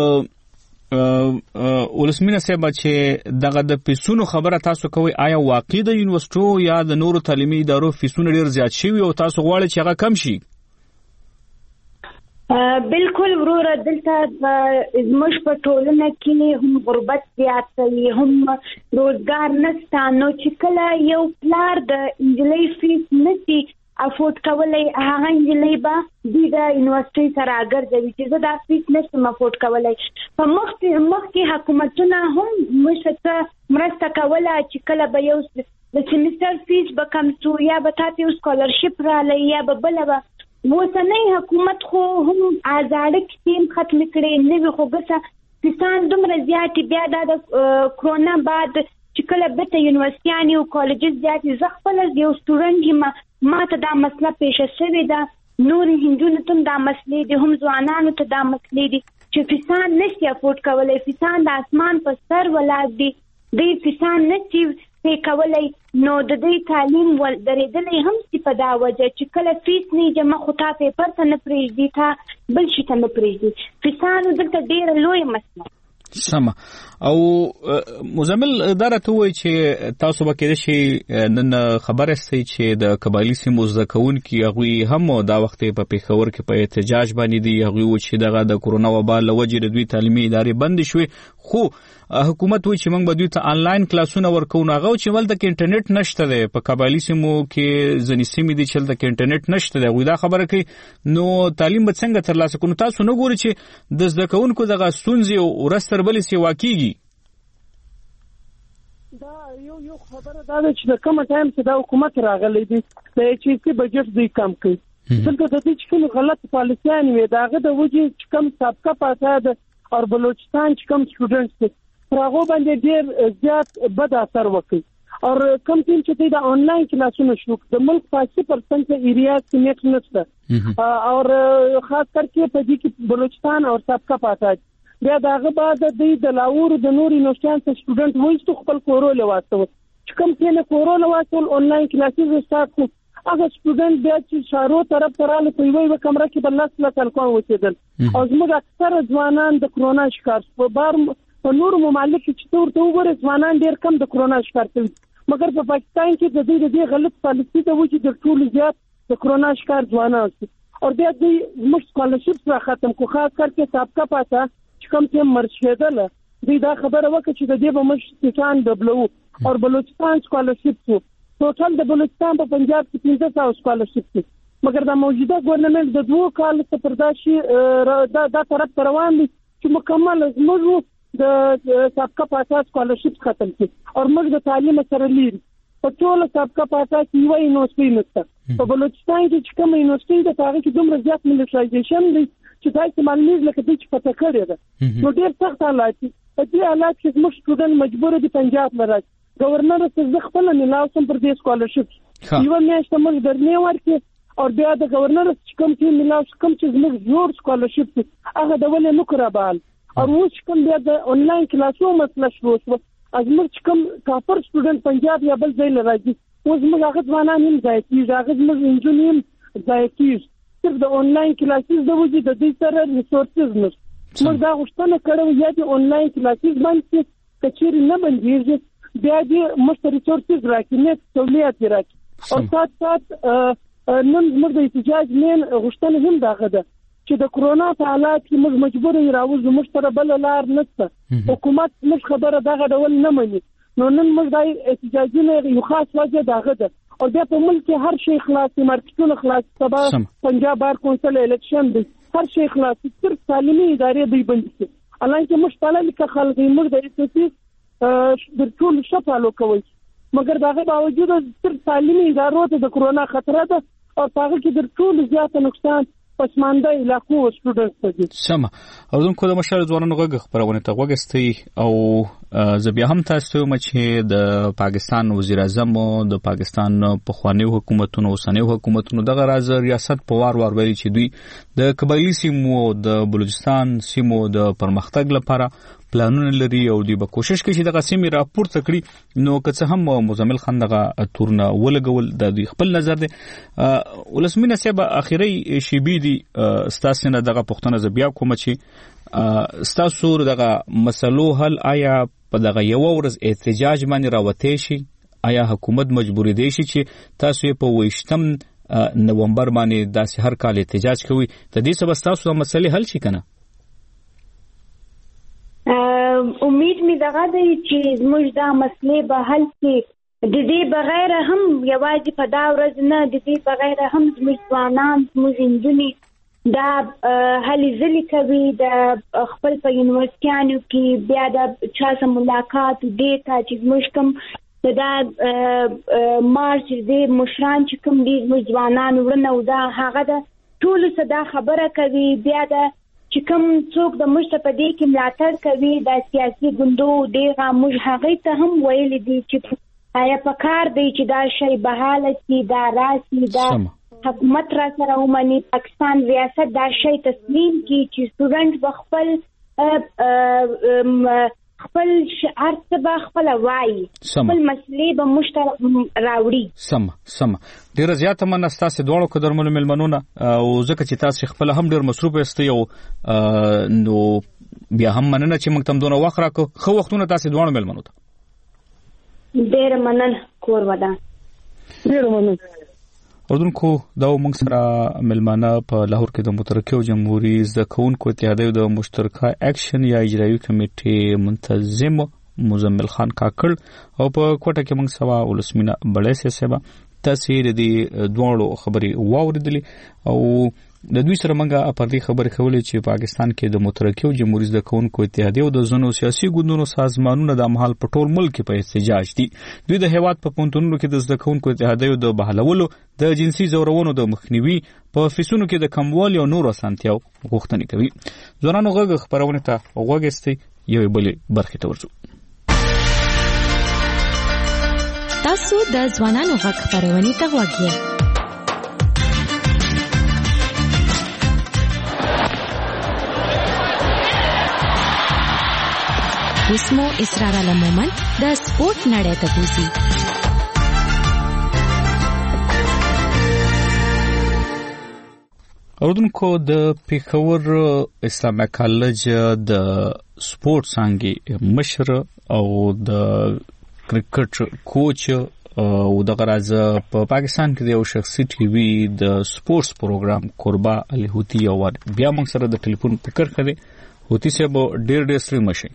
ولسمینه صاحب چې دغه د فیسونو خبره تاسو کوي، آیا واقعي د یونیورسيټو یا د نورو تعلیمي ادارو فیسونه ډیر زیات شوي او تاسو غواړئ چې هغه کم شي؟ بالکل وروره دلته زموږ په ټولنه کې هم غربت زیات دی، هم روزګار نشته. نو چې کله یو پلار د انجلۍ فیس نشي افورډ کولی هغه انجلۍ به دوی د یونیورسيټي سره راګرځوي چې زه دا فیس نشم افورډ کولی. په مخکې مخکې حکومتونه هم موږ ته مرسته کوله چې کله به یو د سیمستر فیس به کم شو یا به تاسو یو سکالرشپ رالی یا به بله به اوسنی حکومت خو هم آزاده کتیم ختم کړي نوې خو ګسه فیسان دومره زیاتې بیا دا د کرونا بعد چې کله بېرته یونیورسيټیانې او کالجز زیاتې زه خپله یو سټوډنټ یم ما ته دا مسله پیښه شوې ده، نورې هندونو ته هم دا مسلې دي، هم ځوانانو ته دا مسلې دي چې فیسان نشي افورډ کولی، فیسان د اسمان په سر ولاړ دي، دوی فیسان نشي پی کولی. نو د دې تعلیم ول درېدلی هم چې په دا وجه چې کله فیس نه جمع خو تا پیپر ته نه پرېږدي تا بل شي ته نه پرېږدي. فیسانو دلته ډېره لویه مسله. سم او مزمل دا راته وایي چې تاسو به کېدای شي نن خبر استئ چې د قبایلي سیمو زده کوونکي هغوی هم دا وخت په پیښور کې په احتجاج باندې دي. هغوی و چې دغه د کورونا وبا له وجې د دوی تعلیمي ادارې بندې شوې، خو حکومت وایي چې موږ به دوی ته آنلاین کلاسونه ورکوو. نو هغه چې ولته کې انټرنیټ نشته دی، په قبایلي سیمو کې ځینې سیمې دي چې هلته کې انټرنیټ نشته دی. هغوی دا خبره کوي نو تعلیم به څنګه ترلاسه کړو؟ تاسو نه ګورئ چې د زده کوونکو دغه ستونزې ورځ تر بلې سیوا کېږي؟ دا یو یو خبره دا ده چې د کومه ټایم چې دا حکومت راغلی دی د ایچ ای سی بجټ دوی کم کوي. دلته د دې چې کوم غلط پالیسیان وي د هغه د وجې چې کوم سابقه پاته ده او بلوچستان چې کوم سټوډنټس دي پر هغه باندې ډېر زیات بد اثر وکړي. او کوم ټیم چې د آنلاین کلاسونو شو د ملک پاسي پرسنټ ایریا کې نیټ نشته او خاص کر کې په دې کې بلوچستان او سابقه پاته بیا داغه بعد د لاور د نور یونیورسيټي څخه سټوډنټ وایي خپل کورول واسطه چې کوم کې نه کورول واسطه آنلاین کلاسز سٹارټ کو هغه سټوډنټ بیا چې شارو طرف تراله په یوه کمره کې بلس لا تلکون وڅېدل او زموږ اکثر ځوانان د کرونا شکار په بار په نور ممالک چې تورته وګورئ ځوانان ډېر کم د کرونا شکار دي، مګر په پاکستان کې د دې د غلط پالیسي ته وجه د ټول زیات د کرونا شکار ځوانان دي. او بیا د موږ سکالرشپ را ختم کو خاص کر کې سابقه پاته کم ته مرشدل دی دا خبره وکړه چې د دې به مشتان دبلو او بلوچستان سکالرشپ شو ټوټل د بلوچستان په پنجاب کې پنځه سوه سکالرشپ دي، مګر د موجوده ګورنمنت د دوه کال څخه پرداشي دا دا طرف روان دي چې مکمل زموږ د سابقه پاته سکالرشپ ختم کړي او موږ د تعلیم سره لري په ټول سابقه پاته کې یو یونیورسيټي نشته. په بلوچستان کې چې کوم یونیورسيټي د هغه کې دومره زیات ملټرایزیشن دی چې تاسو معلومات لکه د چې پته کړی ده نو ډېر سخت حالات دي. په دې حالات کې زموږ سټوډنټ مجبور دي پنجاب لراځي. گورنر څخه خپل ملاو سم پر دې سکالرشپ یو میاشت موږ درنه ورکې او بیا د گورنر څخه کوم چې ملاو کوم چې زموږ جوړ سکالرشپ هغه د ولې نو کرابال او اوس کوم بیا د آنلاین کلاسو مسله شروع شو از موږ کوم کافر سټوډنټ پنجاب یا بل ځای لراځي اوس موږ هغه ځوانان هم ځای کیږي هغه موږ انجینریم ځای کیږي صرف د آنلاین کلاسز د وجې د دې سره ریسورسز نشته. موږ دا غوښتنه کړو یا د آنلاین کلاسز باندې کچېرې نه بندېږي بیا دې موږ ریسورسز راکړي نه سہولیت راکړي او سات سات نن موږ د احتجاج مین غوښتنه هم داغه ده چې د کرونا په حالات کې موږ مجبور یو راوځو موږ سره بل لار نشته. حکومت موږ خبره دغه ډول نه مني نو نن موږ د احتجاجونه یو خاص وجه داغه ده او بیا په ملک کې هر شي خلاص مارکیټونه خلاص سبا پنجاب بار کونسل الیکشن دی هر شي خلاص صرف تعلیمي ادارې دی بند دي الانکه مشتاله لیک خلک موږ د اساسي د ټول شفالو کوي مګر دغه باوجود صرف تعلیمي ادارو ته د کرونا خطر ده او هغه کې د ټول زیات نقصان پسمانده علاقو سټوډنټس دي. سم او زموږ کوم مشر ځوانانو غږ خبرونه ته وګستي او زه بیا هم تاسو ته چې د پاکستان وزیر اعظم او د پاکستان په خواني حکومتونو اوسنۍ حکومتونو دغه راز ریاست په وار وار ویلي چې دوی د قبایلی سیمو د بلوچستان سیمو د پرمختګ لپاره پلانونه لري او دوی به کوشش کوي چې دغه سیمې راپورته کړي. نو که څه هم مزمل خان دغه تورنه ولګول د دوی خپل نظر دی. ولسمینه صاحب اخیری شیبي دي ستاسو نه دغه پښتنه ز بیا کوم چې ستاسو دغه مسلو حل آیا په دغه یو ورځ احتجاج باندې راوته شي؟ آیا حکومت مجبور دی شي چې تاسو په ویشتم نومبر باندې داسې هر کال احتجاج کوي د دې سبب تاسو د مسلې حل شي کنه؟ امید می دغه دی چې زموږ دا مسلې به حل شي د دې بغیر هم یوازې په دا ورځ نه د دې بغیر هم زموږ ځوانان زموږ نجونې دا هلې ځلې کوي د خپل په یونیورسيټیانو کې بیا د چا سره ملاقات دې ته چې زموږ کوم دا مارچ دې مشران چې کوم دې زموږ ځوانان ورنه او دا هغه د ټولو صدا خبره کوي بیا د چې کوم څوک د مشت په دې کې ملاتړ کوي د سیاسي ګوندو دغه موږ هغه ته هم ویل دي چې آیا په کار دی چې دا شی بحاله شي دا راسي دا حکومت را سره ومني پاکستان ریاست دا شی تسلیم کړي چې سټوډنټ بخپل خپل شعار څه خپل وایي خپل مسلې به مشترک راوړي. سم سم ډیره زیاته مننه تاسو دواړو قدرمنو ملمنونه او ځکه چې تاسو خپل هم ډیر مصروف یاست یو نو بیا هم مننه چې موږ تم دونه وخت راکو خو وختونه تاسو دواړو ملمنو ته ډیر مننه کور ودا ډیر مننه. اردوونکو دا موږ سره ملمانه په لاهور کې د مترقي جمهوریت زده کوونکو اتحادیې د مشترکه اکشن یا اجرایي کمیټې منتظم مزمل خان کاکړ او په کوټه کې موږ سوا ولسمینه بړې سیسه تاثیر دي دوړو خبري واوریدلې او د دوی سره موږ په دې خبرې کولې چې پاکستان کې د مترقي جمهوریت زده کوونکو اتحادیې او د زنو سیاسي ګوندونو سازمانونو د مهال په ټول ملک کې په احتجاج دي. دوی د هیواد په پونتونو کې د زده کوونکو اتحادیې د بحالولو د جنسي زورونو د مخنیوي په فیسونو کې د کموالي او نور اسانتیاو غوښتنې کوي. ځوانانو غږ خبرونه ته وګورئ یو بل برخه ته ورځو. تاسو د ځوانانو غږ خبرونه ته وګورئ. اسمو اسرار علمومن د سپورت نړۍ ته بوزي. اردوونکو د پیښور اسلامي کالج د سپورت څنګه مشر او د کرکټ کوچ او د غراز په پاکستان کې د یو شخصي ټي وي د سپورتس پروګرام قربا علي هوتی او بیا موږ سره د ټلیفون فکر کړي هوتی صاحب ډېر ډېر ستړي مشي.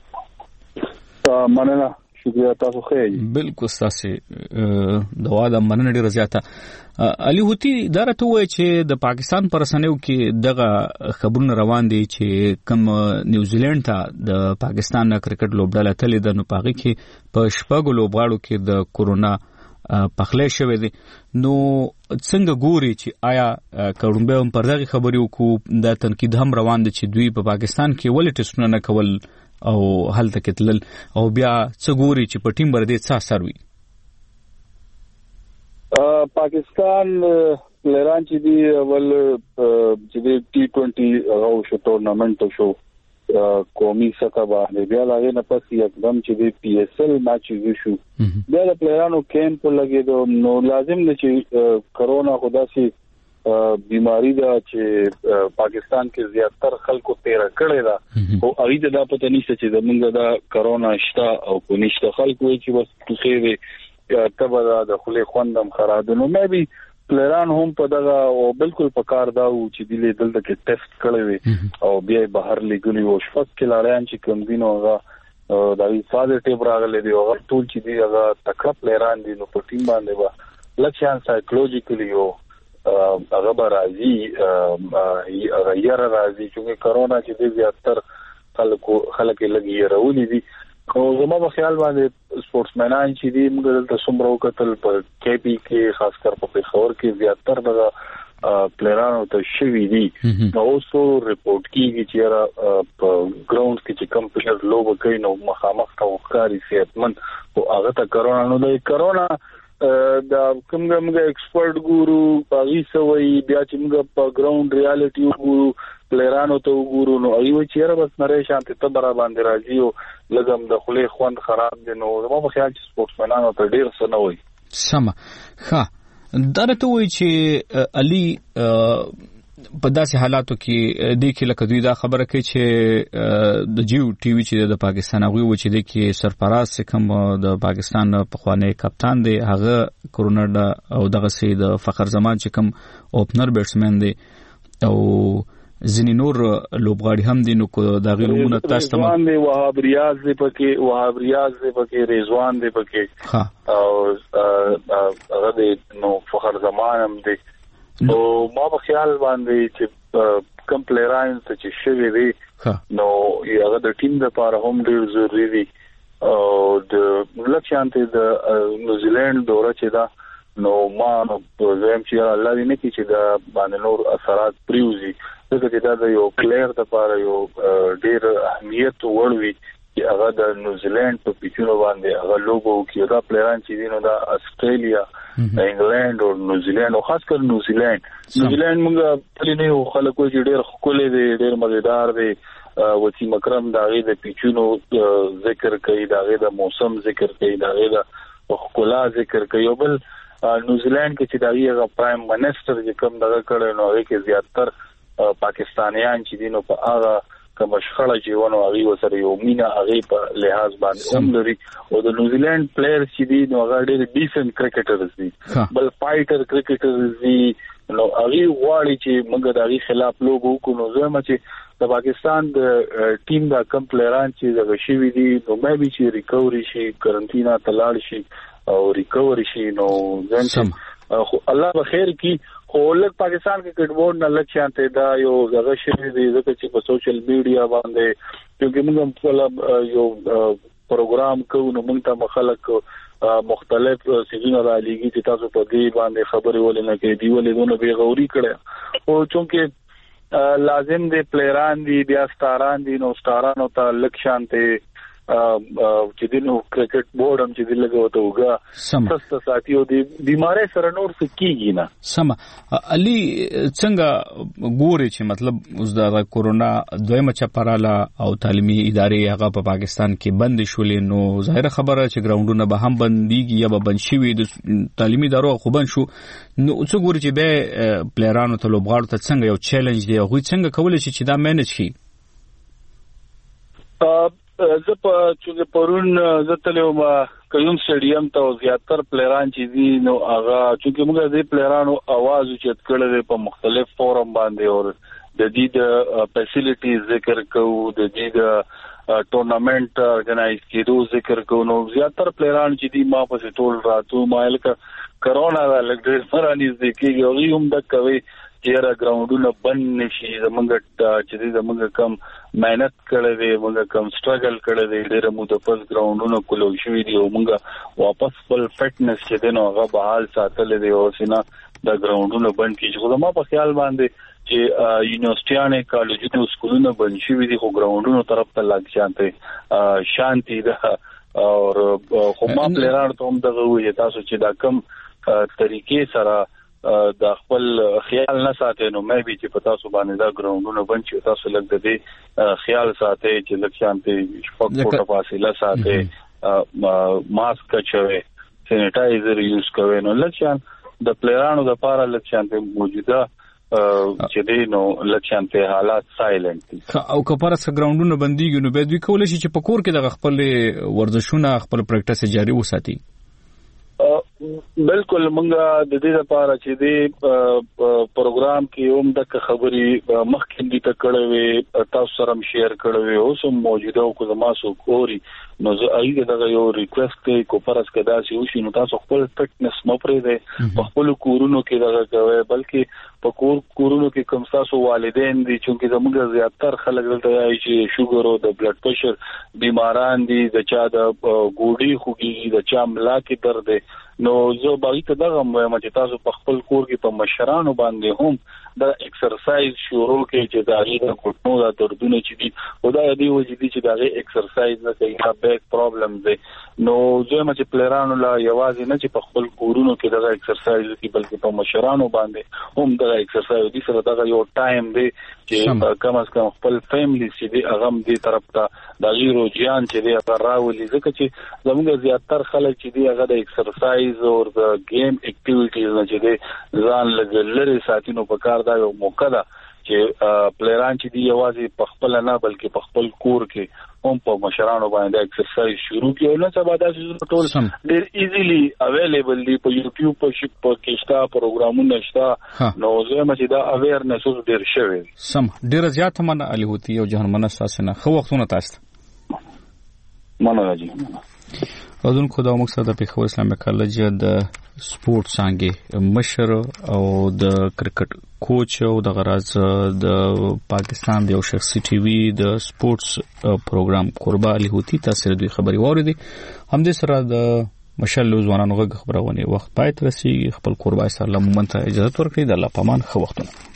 مننه شکریہ تاسو خیر بالکل تاسو دوا د مننه ډیره زیاته علي هوتی دا راته وایي چې د پاکستان پر رسنیو کې دغه خبرونه روان دي چې کوم نیوزیلند ته د پاکستان کرکټ لوبډله تللی د نو پاغي کې په شپږو لوبغاړو کې د کورونا پخلې شوې دي. نو څنګه ګوري چې آیا کوړمبه هم پر دغه خبرې وکړو د تنقید هم روان دي چې دوی په پاکستان کې ولې ټیسټونه نه کول او هلته کې تلل او بیا څه ګوري چې په ټیم باندې څه اثر وي. پاکستان پلیران چې دی ول چې دی ټي ټوئنټي او شو ټورنمنت شو قومي سطح باندې بیا لاغې نه پس یکدم چې دی پی ایس ال میچ شو بیا د پلیرانو کیمپ لګې نو لازم نه چې کرونا خدا سي بیماری دا چې پاکستان کې زیاتره خلکو تیر کړي دا او اړیده دا پته نشته چې زمونږ دا کرونا شته او کو نشته خلکو چې بس توخې تبه د خلې خوندم خراب نو مې بي پلیران هم په دغه او بالکل په کار دا و چې دلې دلته کې ټیسټ کړي وي او بیا بهر لګولي او شپږ کلاریان چې کوم دینو هغه دا یې پازیټیو راغلي دی او ټول چې دی هغه تکړه پلیران دي نو په ټیم باندې به لکشان سایکولوژیکلی او هغه به راځي هغه یې راځي چې کرونا چې دی زیاتره خلکو خلک یې لګي راولي دي او زما په خیال باندې سپورټسمنان چې دی موږ دلته څومره وکتل په کې پی کې خاص کر په پیښور کې زیاتره دغه پلیرانو ته شوي دي نو اوسو ریپورت کیږي چې په ګراوند کې چې کم پلیئر لوب کوي نو مخامخ تا وکاري صحتمند او هغه ته کرونا نو د کرونا دا کومه موږ ایکسپرت ګورو پاغي سوي بیا چې موږ په ګراوند ریالټي وګورو پلیرانو ته وګورو نو ایو چیرې بس نری شانته ته برابر باندې راځي او لګم د خلې خوند خراب دي نو زما په خیال چې سپورټسمنانو ته ډیر څه نه وي. سم ښه درته وایي چې علي په داسې حالاتو کې د کې لکه دوی دا خبره کوي چې د جیو ټي وي چې د پاکستان هغه و چې د کې سرپرست کوم د پاکستان په خوانې کپتان دی هغه کورونا او دغه سي د فخر زمان چې کوم اوپنر بیټسمن دی او ځینې نور لوبغاړي هم دي نو دا غیرمونه تاسو ته رضوان دی وهاب ریاض دی پکې وهاب ریاض دی پکې رضوان دی پکې ها او هغه دی نو فخر زمان هم دی نو ما په خیال باندې چې کم پلیران ته چې شوی دی نو هغه د ټیم لپاره هم ډیر ضروری دی او د لکشانته د نیوزیلند دوره چې دا نو ما نو زم چې الله دې نه کی چې دا باندې نور اثرات پریوزي ځکه چې دا د یو پلیئر لپاره یو ډیر اهمیت وړوي چې هغه د نیوزیلند په پیچونو باندې هغه لوبو کې دا پلیران چې دینو دا استرالیا انګلند او نیوزیلند او خاص کر نیوزیلند نیوزیلند موږ په لینه خلکو چې ډیر خولې دي ډیر مزیدار دي وسیم اکرم دا غي د پیچونو ذکر کوي، دا غي د موسم ذکر کوي، دا غي د خلا ذکر کوي. او بل نیوزیلند کې چې دا غي پرایم منسٹر چې کوم دغه کړي نو هغه کې زیاتر پاکستانیان چې دینو په هغه کوم شخړه چې ونه هغه وسره یو مینا هغه په لحاظ باندې هم لري. او د نیوزیلند پلیئر چې دي نو هغه ډېر ډیسنت کرکټرز دي، بل فایټر کرکټرز دي. نو هغه غواړي چې موږ د هغه خلاف لوګو کو نو زما چې د پاکستان د ټیم دا کم پلیئران چې د غشي دي نو مې به چې ریکوري شي، کرنټینا تلاړ شي او ریکوري شي. نو ځم الله به خیر کی. خو لک پاکستان کې کرکټ بورډ نه لک شانته دا یو هغه شي دي ځکه چې په سوشل میډیا باندې چې موږ په یو پروګرام کوو نو موږ ته مخالک مختلف سيزونه را لېږي چې تاسو په دې باندې خبرې ولې نه کوي، دی ولې دونه بے غوري کړي. او چونکه لازم دي پلیران دي بیا ستاران دي نو ستارانو ته لک شانته چې دینو کرکټ بورډ هم چې دلته وته وګا سسته ساتيو دي بیماری سره نور څه کیږي نه. سم علي څنګه ګوري چې مطلب اوس دا کورونا دویمه چپراله او تعلیمي ادارې هغه په پاکستان کې بند شولې نو ظاهره خبره چې ګراوندونه به هم بنديږي یا به بند شي د تعلیمي ادارو خو بند شو. نو څه ګوري چې به پلیرانو ته لوبغاړو ته څنګه یو چیلنج دی او څنګه کولای شي چې دا مینج شي؟ زه په چې پرون زه تلو ما کوم سټیډیم ته زیاتره پلیران چې دي نو هغه چې موږ د پلیرانو आवाज اوچت کړل په مختلف فورم باندې او د دې د فیسیلیټیز ذکر کوو، د دې د ټورنمنت ارګنایز کېدو ذکر کوو. نو زیاتره پلیران چې دي ما په ټول راتو مایل ک کرونا دا لګ مرانیز دي کې یو هم د کوي چې را ګراوندونه بند نشي. زمونږ چې زمونږ کم مهنت کړی دی، موږ کم سټرګل کړی دی، ډېر مو د پس ګراوندونه کولو شوی دی او موږ واپس خپل فټنس چې دی نو هغه بحال ساتل دی او سینا د ګراوندونه بند کیږي. خو ما په خیال باندې چې یونیورسيټیانه کالجونو سکولونه بند شوی دي خو ګراوندونو طرف ته لاګ شانته شانتي ده. او خو ما پلیران ته هم دغه وی تاسو چې دا کم طریقې سره د خپل خیال نه ساتي نو مې به چې پتا سو باندې دا ګراوندونه بند چې تاسو لګ د دې خیال ساتي چې لک شانتي شپږ فوټه فاصله ساتي، ماسک چوي، سینیټایزر یوز کوي. نو لک شان د پلیرانو د پاره لک شانتي موجوده چې دی نو لک شانتي حالات سایلنت دي. او کپاره س ګراوندونه بنديږي نو به دوی کولای شي چې په کور کې د خپل ورزشونه خپل پریکټس جاري وساتي. بالکل مونږه د دې لپاره چې د پروګرام کې هم د خبري مخکې دي ته کړوي تاسو سره شیر کړوي او سم موجوده او کومه سو کوري نو زه ایګه دا یو ریکوست کوي کو پرس کدا چې وشي نو تاسو خپل فټنس مو پرې ده په خپل کورونو کې دا کوي بلکې په کور کورونو کې کوم تاسو والدین دي چې زموږ زیاتره خلک دلته وایي چې شوګر او د بلډ پريشر بیماران دي د چا د ګوډي خوږي د چا ملا کې درد دی. نو زه باید ته دا غواړم چې تاسو په خپل کور کې په مشرانو باندې هم د ایکسرسایز شروع کړئ چې دا غي د کوټنو د دردونه چې دي او دا دی وجدي چې دا غي ایکسرسایز نه کوي دا بیک پرابلم دی. نو زه ما چې پلیرانو لا یوازې نه چې په خپل کورونو کې دا ایکسرسایز کوي بلکې په مشرانو باندې هم دا ایکسرسایز دي سره دا یو ټایم دی چې کم از کم خپل فیملی چې دی هغه دې طرف ته دا غیرو جان چې دی هغه راولي ځکه چې زموږ زیاتره خلک چې دی هغه د ایکسرسایز اور د گیم اکټیویټیز نه چې دی ځان لګلري ساتینو په کار دا یو موقع ده چې پلیران چې دی یوازې په خپل نه بلکې په خپل کور کې هم په مشرانو باندې ایکسرسایز شروع کړي نو سبا دا چې ټول ډېر ایزیلی اویلیبل دی په یوټیوب په شپ په کېشتا پروګرامونه شته نو زه مې دا اویرنس اوس ډېر شوی سم ډېر زیات مننه علي هوتی او جهان مننه تاسو خو وختونه تاسو مننه جی اذن خو دا مقصد د پیښور اسلامي کالج د سپورت څنګه مشر او د کرکټ کوچ او د غراز د پاکستان د یو شخصي ټي وي د سپورتس پروګرام قربا علي هوتی تاسو دوی خبري واوریدي هم د سره د مشل ځوانانو غږ خبرونه وخت پای تر سي خپل قربا سره لمنته اجازه ورکړي د الله پامان خو وختونه